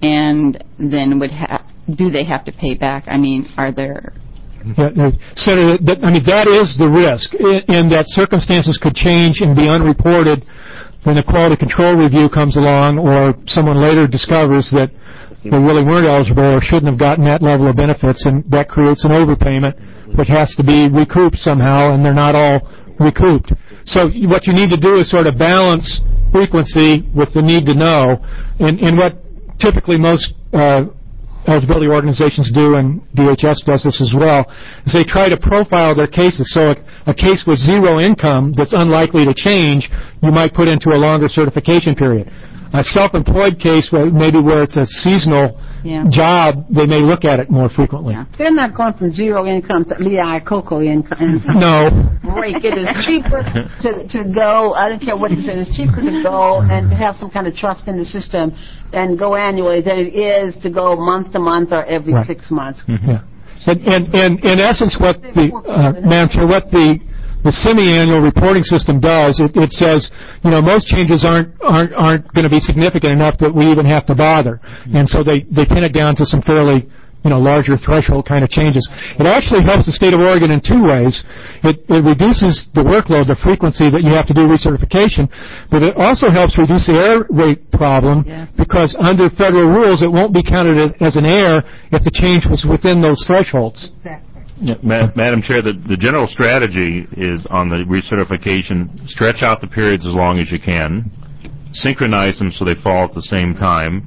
and then do they have to pay back? I mean, are there... Senator, that is the risk, in that circumstances could change and be unreported when the quality control review comes along, or someone later discovers that they really weren't eligible or shouldn't have gotten that level of benefits, and that creates an overpayment which has to be recouped somehow, and they're not all recouped. So what you need to do is sort of balance frequency with the need to know, and what typically most eligibility organizations do, and DHS does this as well, is they try to profile their cases. So a case with zero income that's unlikely to change, you might put into a longer certification period. A self-employed case, maybe where it's a seasonal job, they may look at it more frequently. Yeah. They're not going from zero income to Lehigh Cocoa income. No. Break. It is cheaper to go, I don't care what you say, it's cheaper to go and to have some kind of trust in the system and go annually than it is to go month to month or every 6 months. Mm-hmm. Yeah. And in essence, what Madam Chair, what the semi-annual reporting system does, it says, most changes aren't going to be significant enough that we even have to bother. And so they pin it down to some fairly, larger threshold kind of changes. It actually helps the state of Oregon in two ways. It reduces the workload, the frequency that you have to do recertification, but it also helps reduce the error rate problem, because under federal rules, it won't be counted as an error if the change was within those thresholds. Exactly. Yeah, Madam Chair, the general strategy is on the recertification, stretch out the periods as long as you can, synchronize them so they fall at the same time,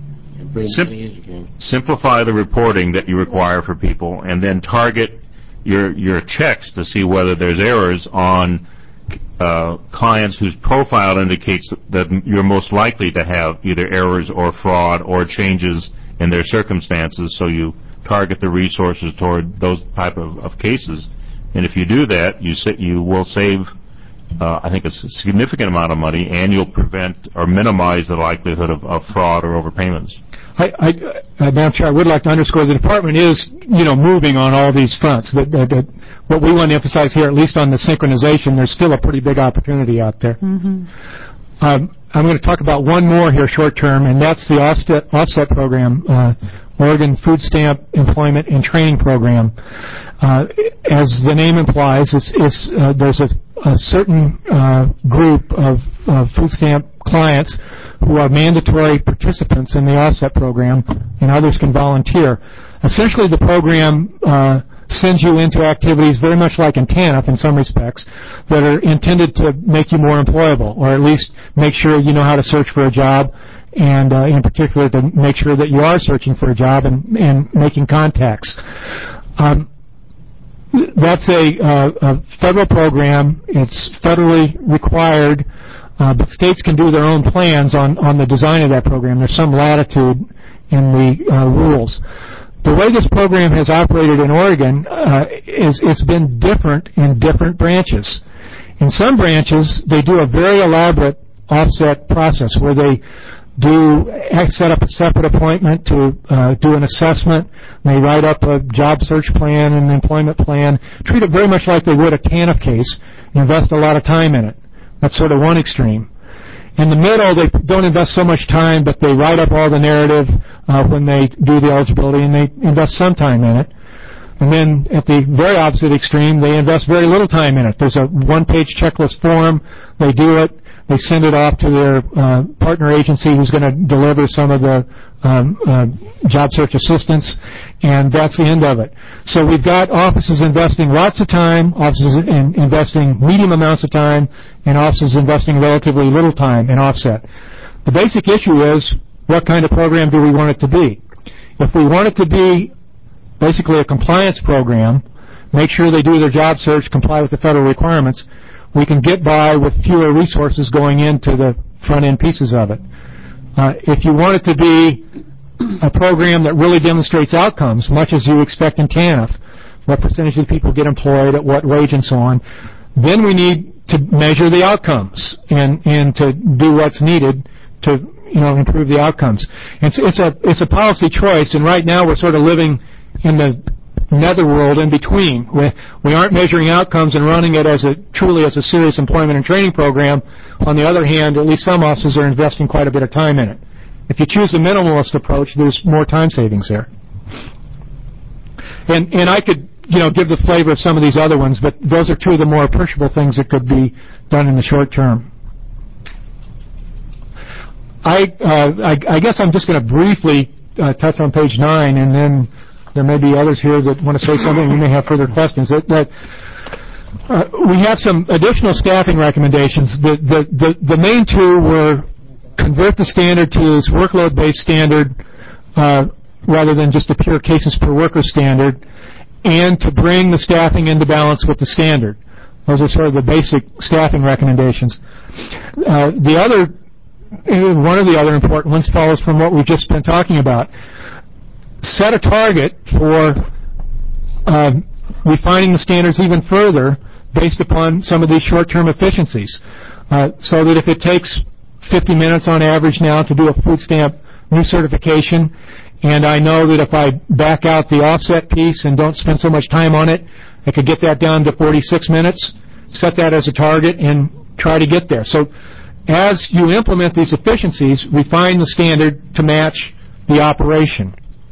simplify the reporting that you require for people, and then target your checks to see whether there's errors on clients whose profile indicates that you're most likely to have either errors or fraud or changes in their circumstances, so you target the resources toward those type of cases. And if you do that, you will save, I think, a significant amount of money, and you'll prevent or minimize the likelihood of fraud or overpayments. Madam Chair, I would like to underscore the department is, moving on all these fronts. What we want to emphasize here, at least on the synchronization, there's still a pretty big opportunity out there. Mm-hmm. I'm going to talk about one more here short term, and that's the offset program, Oregon Food Stamp Employment and Training Program. As the name implies, there's a certain group of food stamp clients who are mandatory participants in the offset program, and others can volunteer. Essentially, the program sends you into activities very much like in TANF in some respects that are intended to make you more employable, or at least make sure you know how to search for a job, and in particular to make sure that you are searching for a job and making contacts. That's a federal program. It's federally required, but states can do their own plans on the design of that program. There's some latitude in the rules. The way this program has operated in Oregon it's been different in different branches. In some branches, they do a very elaborate offset process where they set up a separate appointment to do an assessment. They write up a job search plan and an employment plan, treat it very much like they would a TANF case, invest a lot of time in it. That's sort of one extreme. In the middle, they don't invest so much time, but they write up all the narrative when they do the eligibility, and they invest some time in it. And then at the very opposite extreme, they invest very little time in it. There's a one-page checklist form. They do it. They send it off to their partner agency who's going to deliver some of the job search assistance, and that's the end of it. So we've got offices investing lots of time, offices investing medium amounts of time, and offices investing relatively little time in offset. The basic issue is, what kind of program do we want it to be? If we want it to be basically a compliance program, make sure they do their job search, comply with the federal requirements, we can get by with fewer resources going into the front-end pieces of it. If you want it to be a program that really demonstrates outcomes, much as you expect in TANF, what percentage of people get employed, at what wage, and so on, then we need to measure the outcomes and to do what's needed to improve the outcomes. It's a policy choice, and right now we're sort of living in the netherworld in between. We aren't measuring outcomes and running it truly as a serious employment and training program. On the other hand, at least some offices are investing quite a bit of time in it. If you choose the minimalist approach, there's more time savings there. And I could, give the flavor of some of these other ones, but those are two of the more appreciable things that could be done in the short term. I guess I'm just going to briefly touch on page 9, and then there may be others here that want to say something. You may have further questions. We have some additional staffing recommendations. The main two were convert the standard to this workload-based standard rather than just a pure cases per worker standard, and to bring the staffing into balance with the standard. Those are sort of the basic staffing recommendations. One of the other important ones follows from what we've just been talking about. Set a target for refining the standards even further based upon some of these short-term efficiencies, so that if it takes 50 minutes on average now to do a food stamp new certification, and I know that if I back out the offset piece and don't spend so much time on it, I could get that down to 46 minutes, set that as a target, and try to get there. So as you implement these efficiencies, refine the standard to match the operation.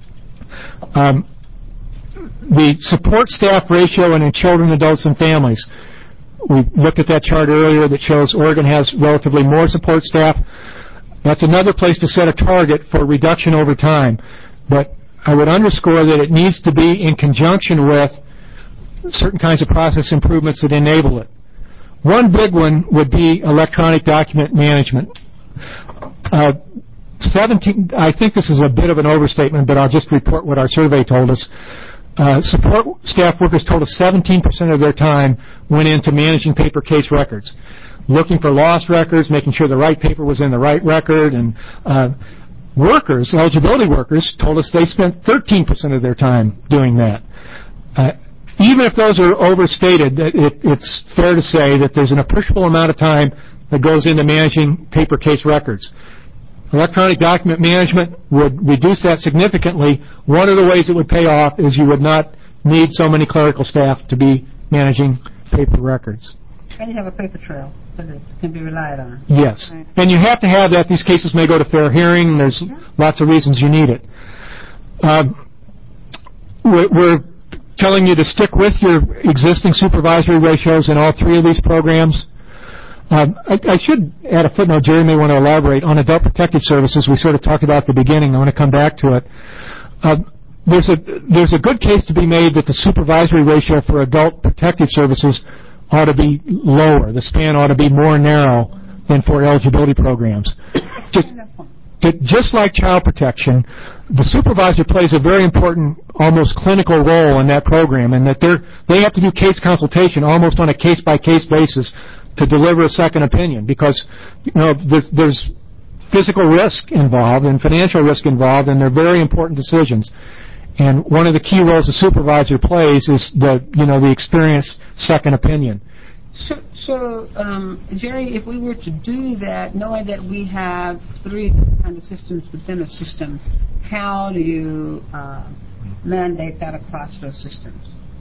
The support staff ratio in children, adults, and families. We looked at that chart earlier that shows Oregon has relatively more support staff. That's another place to set a target for reduction over time. But I would underscore that it needs to be in conjunction with certain kinds of process improvements that enable it. One big one would be electronic document management. I think this is a bit of an overstatement, but I'll just report what our survey told us. Support staff workers told us 17% of their time went into managing paper case records, looking for lost records, making sure the right paper was in the right record, and eligibility workers, told us they spent 13% of their time doing that. Even if those are overstated, it's fair to say that there's an appreciable amount of time that goes into managing paper case records. Electronic document management would reduce that significantly. One of the ways it would pay off is you would not need so many clerical staff to be managing paper records. And you have a paper trail that can be relied on. Yes. Right. And you have to have that. These cases may go to fair hearing. There's lots of reasons you need it. We're telling you to stick with your existing supervisory ratios in all three of these programs. I should add a footnote. Jerry may want to elaborate. On Adult Protective Services, we sort of talked about at the beginning. I want to come back to it. There's a good case to be made that the supervisory ratio for Adult Protective Services ought to be lower. The span ought to be more narrow than for eligibility programs. Just like child protection, the supervisor plays a very important, almost clinical role in that program, and that they have to do case consultation almost on a case-by-case basis to deliver a second opinion, because there's physical risk involved and financial risk involved, and they're very important decisions. And one of the key roles a supervisor plays is the experienced second opinion. So, Jerry, if we were to do that, knowing that we have three kind of systems within a system, how do you mandate that across those systems?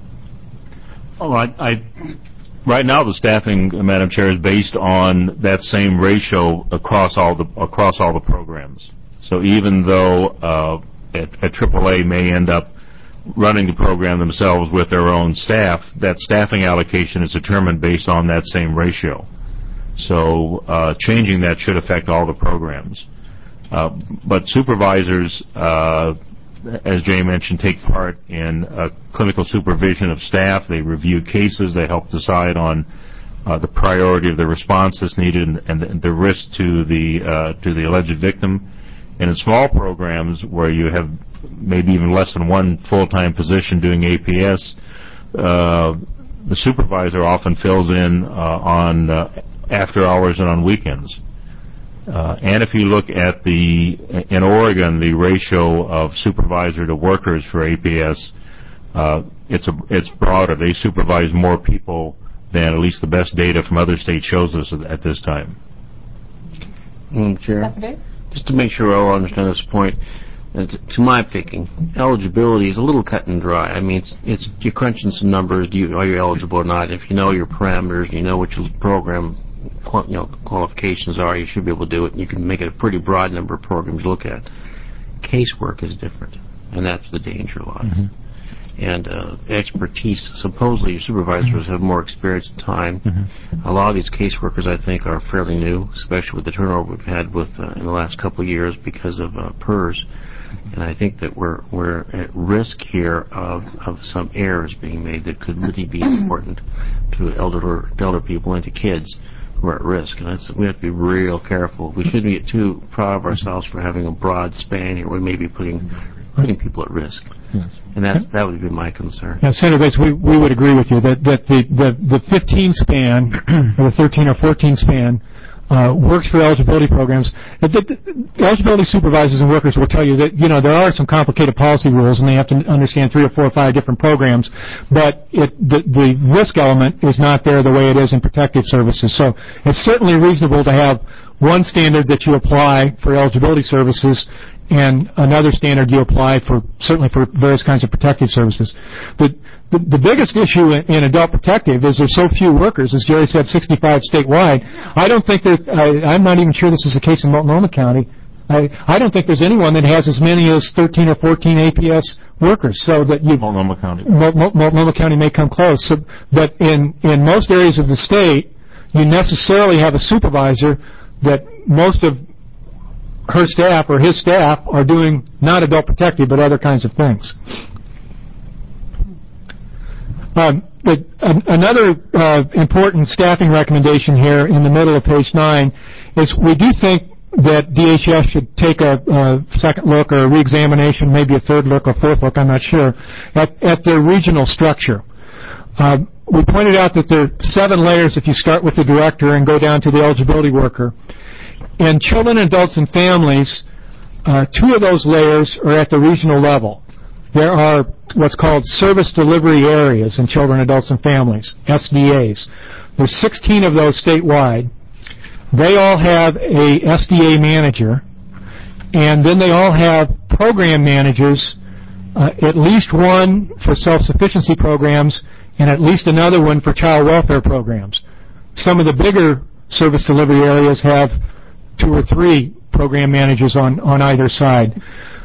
Right now, the staffing, Madam Chair, is based on that same ratio across all the programs. So even though a AAA may end up running the program themselves with their own staff, that staffing allocation is determined based on that same ratio. So changing that should affect all the programs. But supervisors, as Jay mentioned, take part in clinical supervision of staff. They review cases. They help decide on the priority of the response that's needed and the risk to the alleged victim. And in small programs where you have maybe even less than one full-time position doing APS, the supervisor often fills in on after hours and on weekends. And if you look at in Oregon, the ratio of supervisor to workers for APS, it's broader. They supervise more people than at least the best data from other states shows us at this time. Chair, just to make sure I all understand this point, to my thinking, eligibility is a little cut and dry. I mean, it's you're crunching some numbers. Are you eligible or not? If you know your parameters, you know what your program qualifications are, you should be able to do it. And you can make it a pretty broad number of programs to look at. Casework is different, and that's the danger lies. Mm-hmm. And expertise. Supposedly, your supervisors have more experience and time. Mm-hmm. A lot of these caseworkers, I think, are fairly new, especially with the turnover we've had in the last couple of years because of PERS. And I think that we're at risk here of some errors being made that could really be important to elder people and to kids who are at risk. And we have to be real careful. We shouldn't get too proud of ourselves for having a broad span here. We may be putting people at risk. Yes. And that would be my concern. Yeah, Senator Bates, we would agree with you that the 15 span or the 13 or 14 span works for eligibility programs. The eligibility supervisors and workers will tell you that there are some complicated policy rules and they have to understand 3 or 4 or 5 different programs, but the risk element is not there the way it is in protective services. So it's certainly reasonable to have one standard that you apply for eligibility services and another standard you apply certainly for various kinds of protective services. The biggest issue in adult protective is there's so few workers, as Jerry said, 65 statewide. I don't think that, I'm not even sure this is the case in Multnomah County. I don't think there's anyone that has as many as 13 or 14 APS workers. So that Multnomah County. Multnomah County may come close. So, but in most areas of the state, you necessarily have a supervisor that most of her staff or his staff are doing not adult protective but other kinds of things. Another important staffing recommendation here in the middle of page 9 is we do think that DHS should take a second look or a reexamination, maybe a third look or fourth look, I'm not sure, at their regional structure. We pointed out that there are 7 layers if you start with the director and go down to the eligibility worker. In children, adults, and families, 2 of those layers are at the regional level. There are what's called service delivery areas in children, adults, and families, SDAs. There's 16 of those statewide. They all have a SDA manager, and then they all have program managers, at least one for self-sufficiency programs and at least another one for child welfare programs. Some of the bigger service delivery areas have 2 or 3 program managers on either side.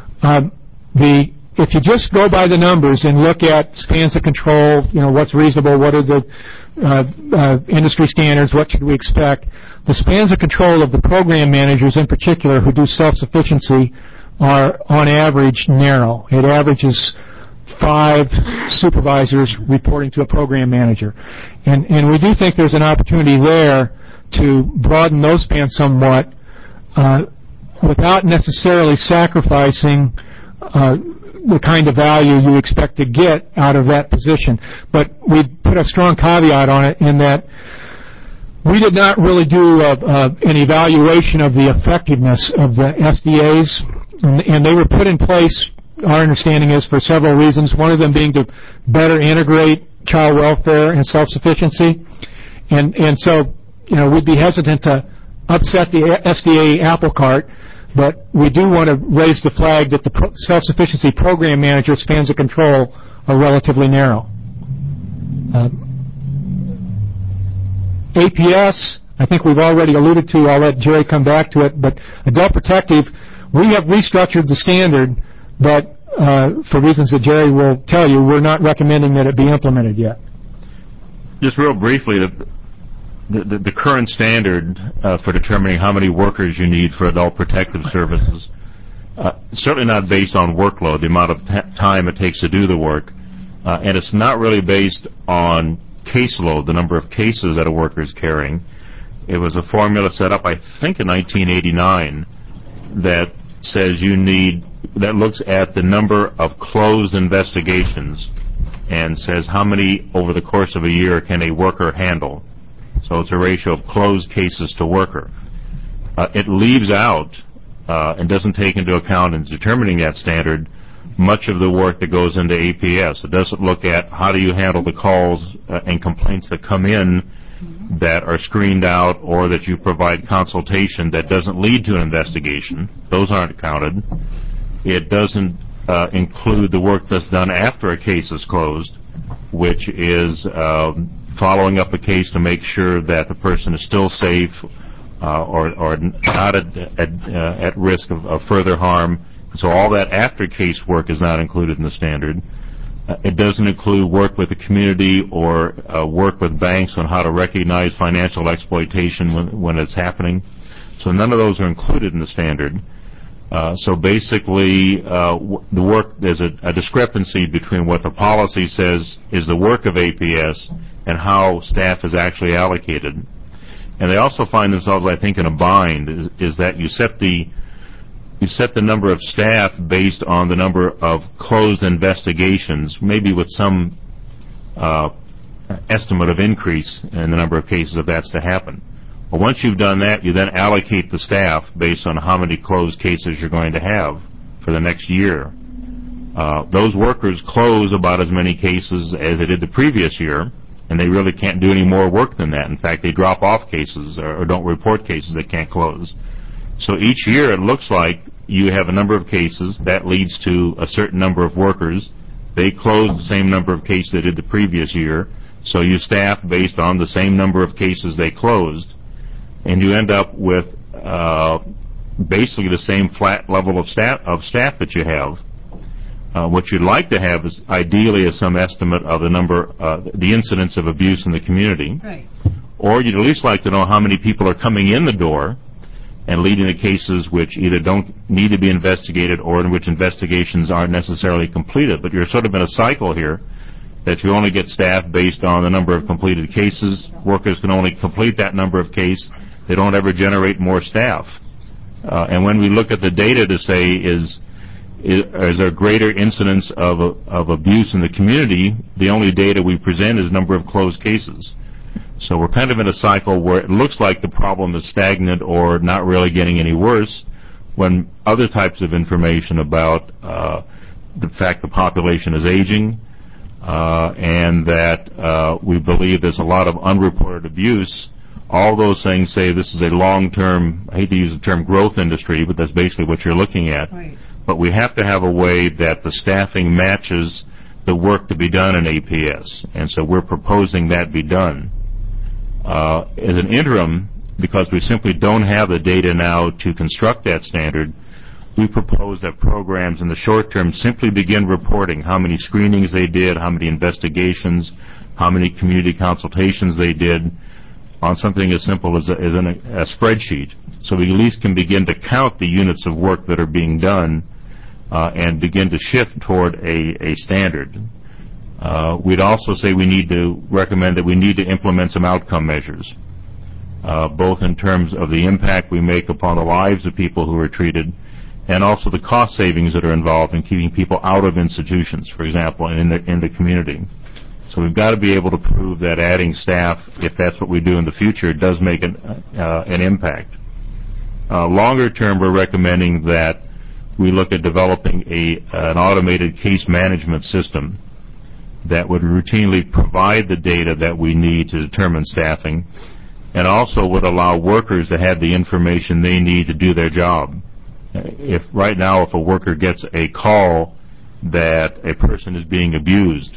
If you just go by the numbers and look at spans of control, what's reasonable, what are the industry standards, what should we expect, the spans of control of the program managers in particular who do self-sufficiency are on average narrow. It averages 5 supervisors reporting to a program manager. And we do think there's an opportunity there to broaden those spans somewhat without necessarily sacrificing the kind of value you expect to get out of that position. But we put a strong caveat on it in that we did not really do an evaluation of the effectiveness of the SDAs, and they were put in place, our understanding is, for several reasons, one of them being to better integrate child welfare and self-sufficiency. And so, we'd be hesitant to upset the SDA apple cart, but we do want to raise the flag that the self-sufficiency program manager spans of control are relatively narrow. APS, I think we've already alluded to. I'll let Jerry come back to it. But adult protective, we have restructured the standard, but for reasons that Jerry will tell you, we're not recommending that it be implemented yet. Just real briefly, the current standard for determining how many workers you need for adult protective services, certainly not based on workload, the amount of time it takes to do the work, and it's not really based on caseload, the number of cases that a worker is carrying. It was a formula set up, I think, in 1989 that says that looks at the number of closed investigations and says how many over the course of a year can a worker handle. So it's a ratio of closed cases to worker. It leaves out and doesn't take into account in determining that standard much of the work that goes into APS. It doesn't look at how do you handle the calls and complaints that come in that are screened out or that you provide consultation that doesn't lead to an investigation. Those aren't counted. It doesn't include the work that's done after a case is closed, which is following up a case to make sure that the person is still safe or not at risk of further harm. So all that after case work is not included in the standard. It doesn't include work with the community or work with banks on how to recognize financial exploitation when it's happening. So none of those are included in the standard. So basically, the work, there's a discrepancy between what the policy says is the work of APS and how staff is actually allocated. And they also find themselves, I think, in a bind, is that you set the number of staff based on the number of closed investigations, maybe with some estimate of increase in the number of cases if that's to happen. But once you've done that, you then allocate the staff based on how many closed cases you're going to have for the next year. Those workers close about as many cases as they did the previous year, and they really can't do any more work than that. In fact, they drop off cases or don't report cases they can't close. So each year it looks like you have a number of cases. That leads to a certain number of workers. They close the same number of cases they did the previous year. So you staff based on the same number of cases they closed. And you end up with basically the same flat level of staff that you have. What you'd like to have is ideally some estimate of the number, the incidence of abuse in the community. Right. Or you'd at least like to know how many people are coming in the door and leading to cases which either don't need to be investigated or in which investigations aren't necessarily completed. But you're sort of in a cycle here that you only get staff based on the number of completed cases. Workers can only complete that number of cases. They don't ever generate more staff. And when we look at the data to say is there greater incidence of abuse in the community, the only data we present is number of closed cases. So we're kind of in a cycle where it looks like the problem is stagnant or not really getting any worse, when other types of information about the fact the population is aging and that we believe there's a lot of unreported abuse, all those things say this is a long-term, I hate to use the term growth industry, but that's basically what you're looking at. Right. But we have to have a way that the staffing matches the work to be done in APS. And so we're proposing that be done. As an interim, because we simply don't have the data now to construct that standard, we propose that programs in the short term simply begin reporting how many screenings they did, how many investigations, how many community consultations they did on something as simple as a spreadsheet. So we at least can begin to count the units of work that are being done and begin to shift toward a standard. We'd also say we need to recommend that we need to implement some outcome measures, both in terms of the impact we make upon the lives of people who are treated and also the cost savings that are involved in keeping people out of institutions, for example, in the community. So we've got to be able to prove that adding staff, if that's what we do in the future, does make an impact. Longer term, we're recommending that we look at developing an automated case management system that would routinely provide the data that we need to determine staffing and also would allow workers to have the information they need to do their job. If right now, if a worker gets a call that a person is being abused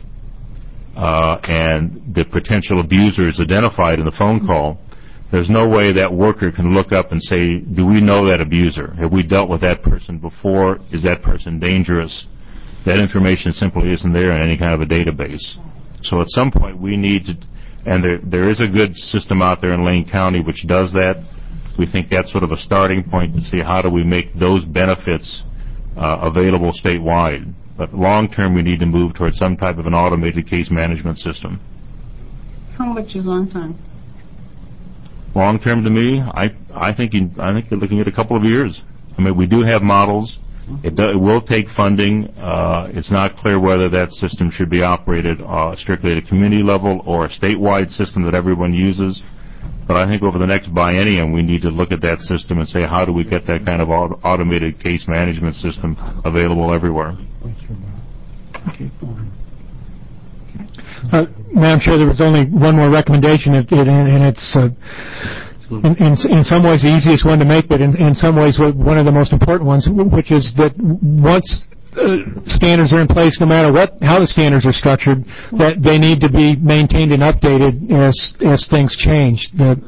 and the potential abuser is identified in the phone call, there's no way that worker can look up and say, do we know that abuser? Have we dealt with that person before? Is that person dangerous? That information simply isn't there in any kind of a database. So at some point we need to, and there is a good system out there in Lane County which does that. We think that's sort of a starting point to see how do we make those benefits available statewide. But long term we need to move towards some type of an automated case management system. How much is long time? Long term to me, I think you're looking at a couple of years. I mean, we do have models. It will take funding. It's not clear whether that system should be operated strictly at a community level or a statewide system that everyone uses. But I think over the next biennium, we need to look at that system and say, how do we get that kind of automated case management system available everywhere? Madam Chair, there was only one more recommendation, and it's in some ways the easiest one to make, but in some ways one of the most important ones, which is that once standards are in place, no matter how the standards are structured, that they need to be maintained and updated as things change.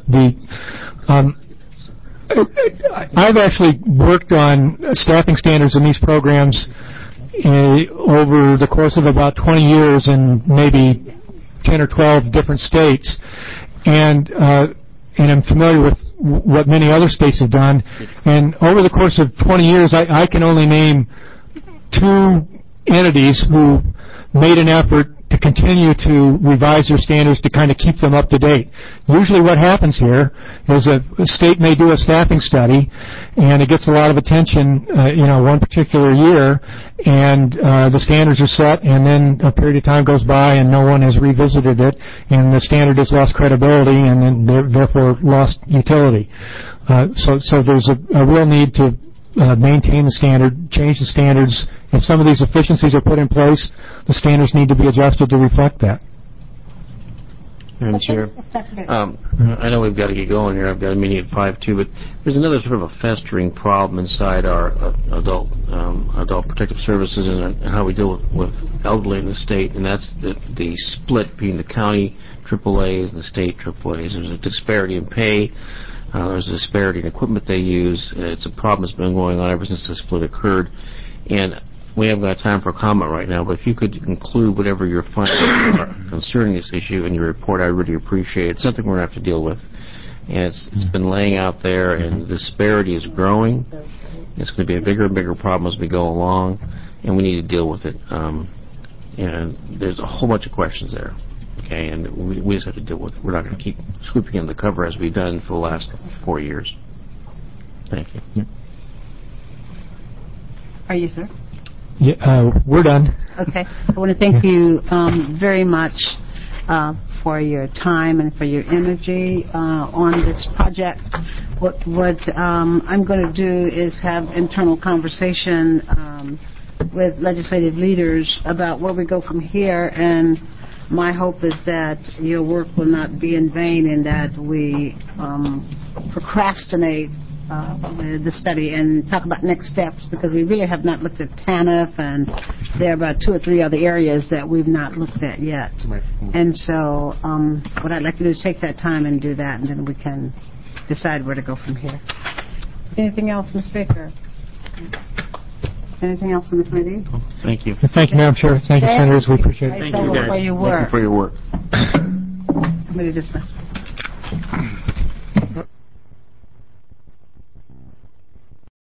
I've actually worked on staffing standards in these programs over the course of about 20 years in maybe 10 or 12 different states, and I'm familiar with what many other states have done. And over the course of 20 years, I can only name 2 entities who made an effort to continue to revise their standards to kind of keep them up to date. Usually what happens here is a state may do a staffing study, and it gets a lot of attention, one particular year, and the standards are set, and then a period of time goes by and no one has revisited it, and the standard has lost credibility and then therefore lost utility. So there's a real need to maintain the standard, change the standards. If some of these efficiencies are put in place, the standards need to be adjusted to reflect that. Madam Chair, I know we've got to get going here. I've got a meeting at 5 too, but there's another sort of a festering problem inside our adult protective services and how we deal with elderly in the state, and that's the split between the county AAAs and the state AAAs. There's a disparity in pay. There's a disparity in equipment they use. It's a problem that's been going on ever since the split occurred. And we haven't got time for a comment right now, but if you could include whatever your findings are concerning this issue in your report, I really appreciate it. It's something we're going to have to deal with. And it's been laying out there, and the disparity is growing. It's going to be a bigger and bigger problem as we go along, and we need to deal with it. And there's a whole bunch of questions there. Okay, and we just have to deal with it. We're not going to keep sweeping in the cover as we've done for the last 4 years. Thank you. Yeah. Are you, sir? Yeah, we're done. Okay. I want to thank you very much for your time and for your energy on this project. What I'm going to do is have internal conversation with legislative leaders about where we go from here, and my hope is that your work will not be in vain and that we procrastinate the study and talk about next steps, because we really have not looked at TANF, and there are about 2 or 3 other areas that we've not looked at yet. And so what I'd like to do is take that time and do that, and then we can decide where to go from here. Anything else, Ms. Baker? Anything else on the committee? Thank you. Thank you, Madam Chair. Thank you, Senators. We appreciate it. Thank you, guys. Thank you for your work. Committee dismissed.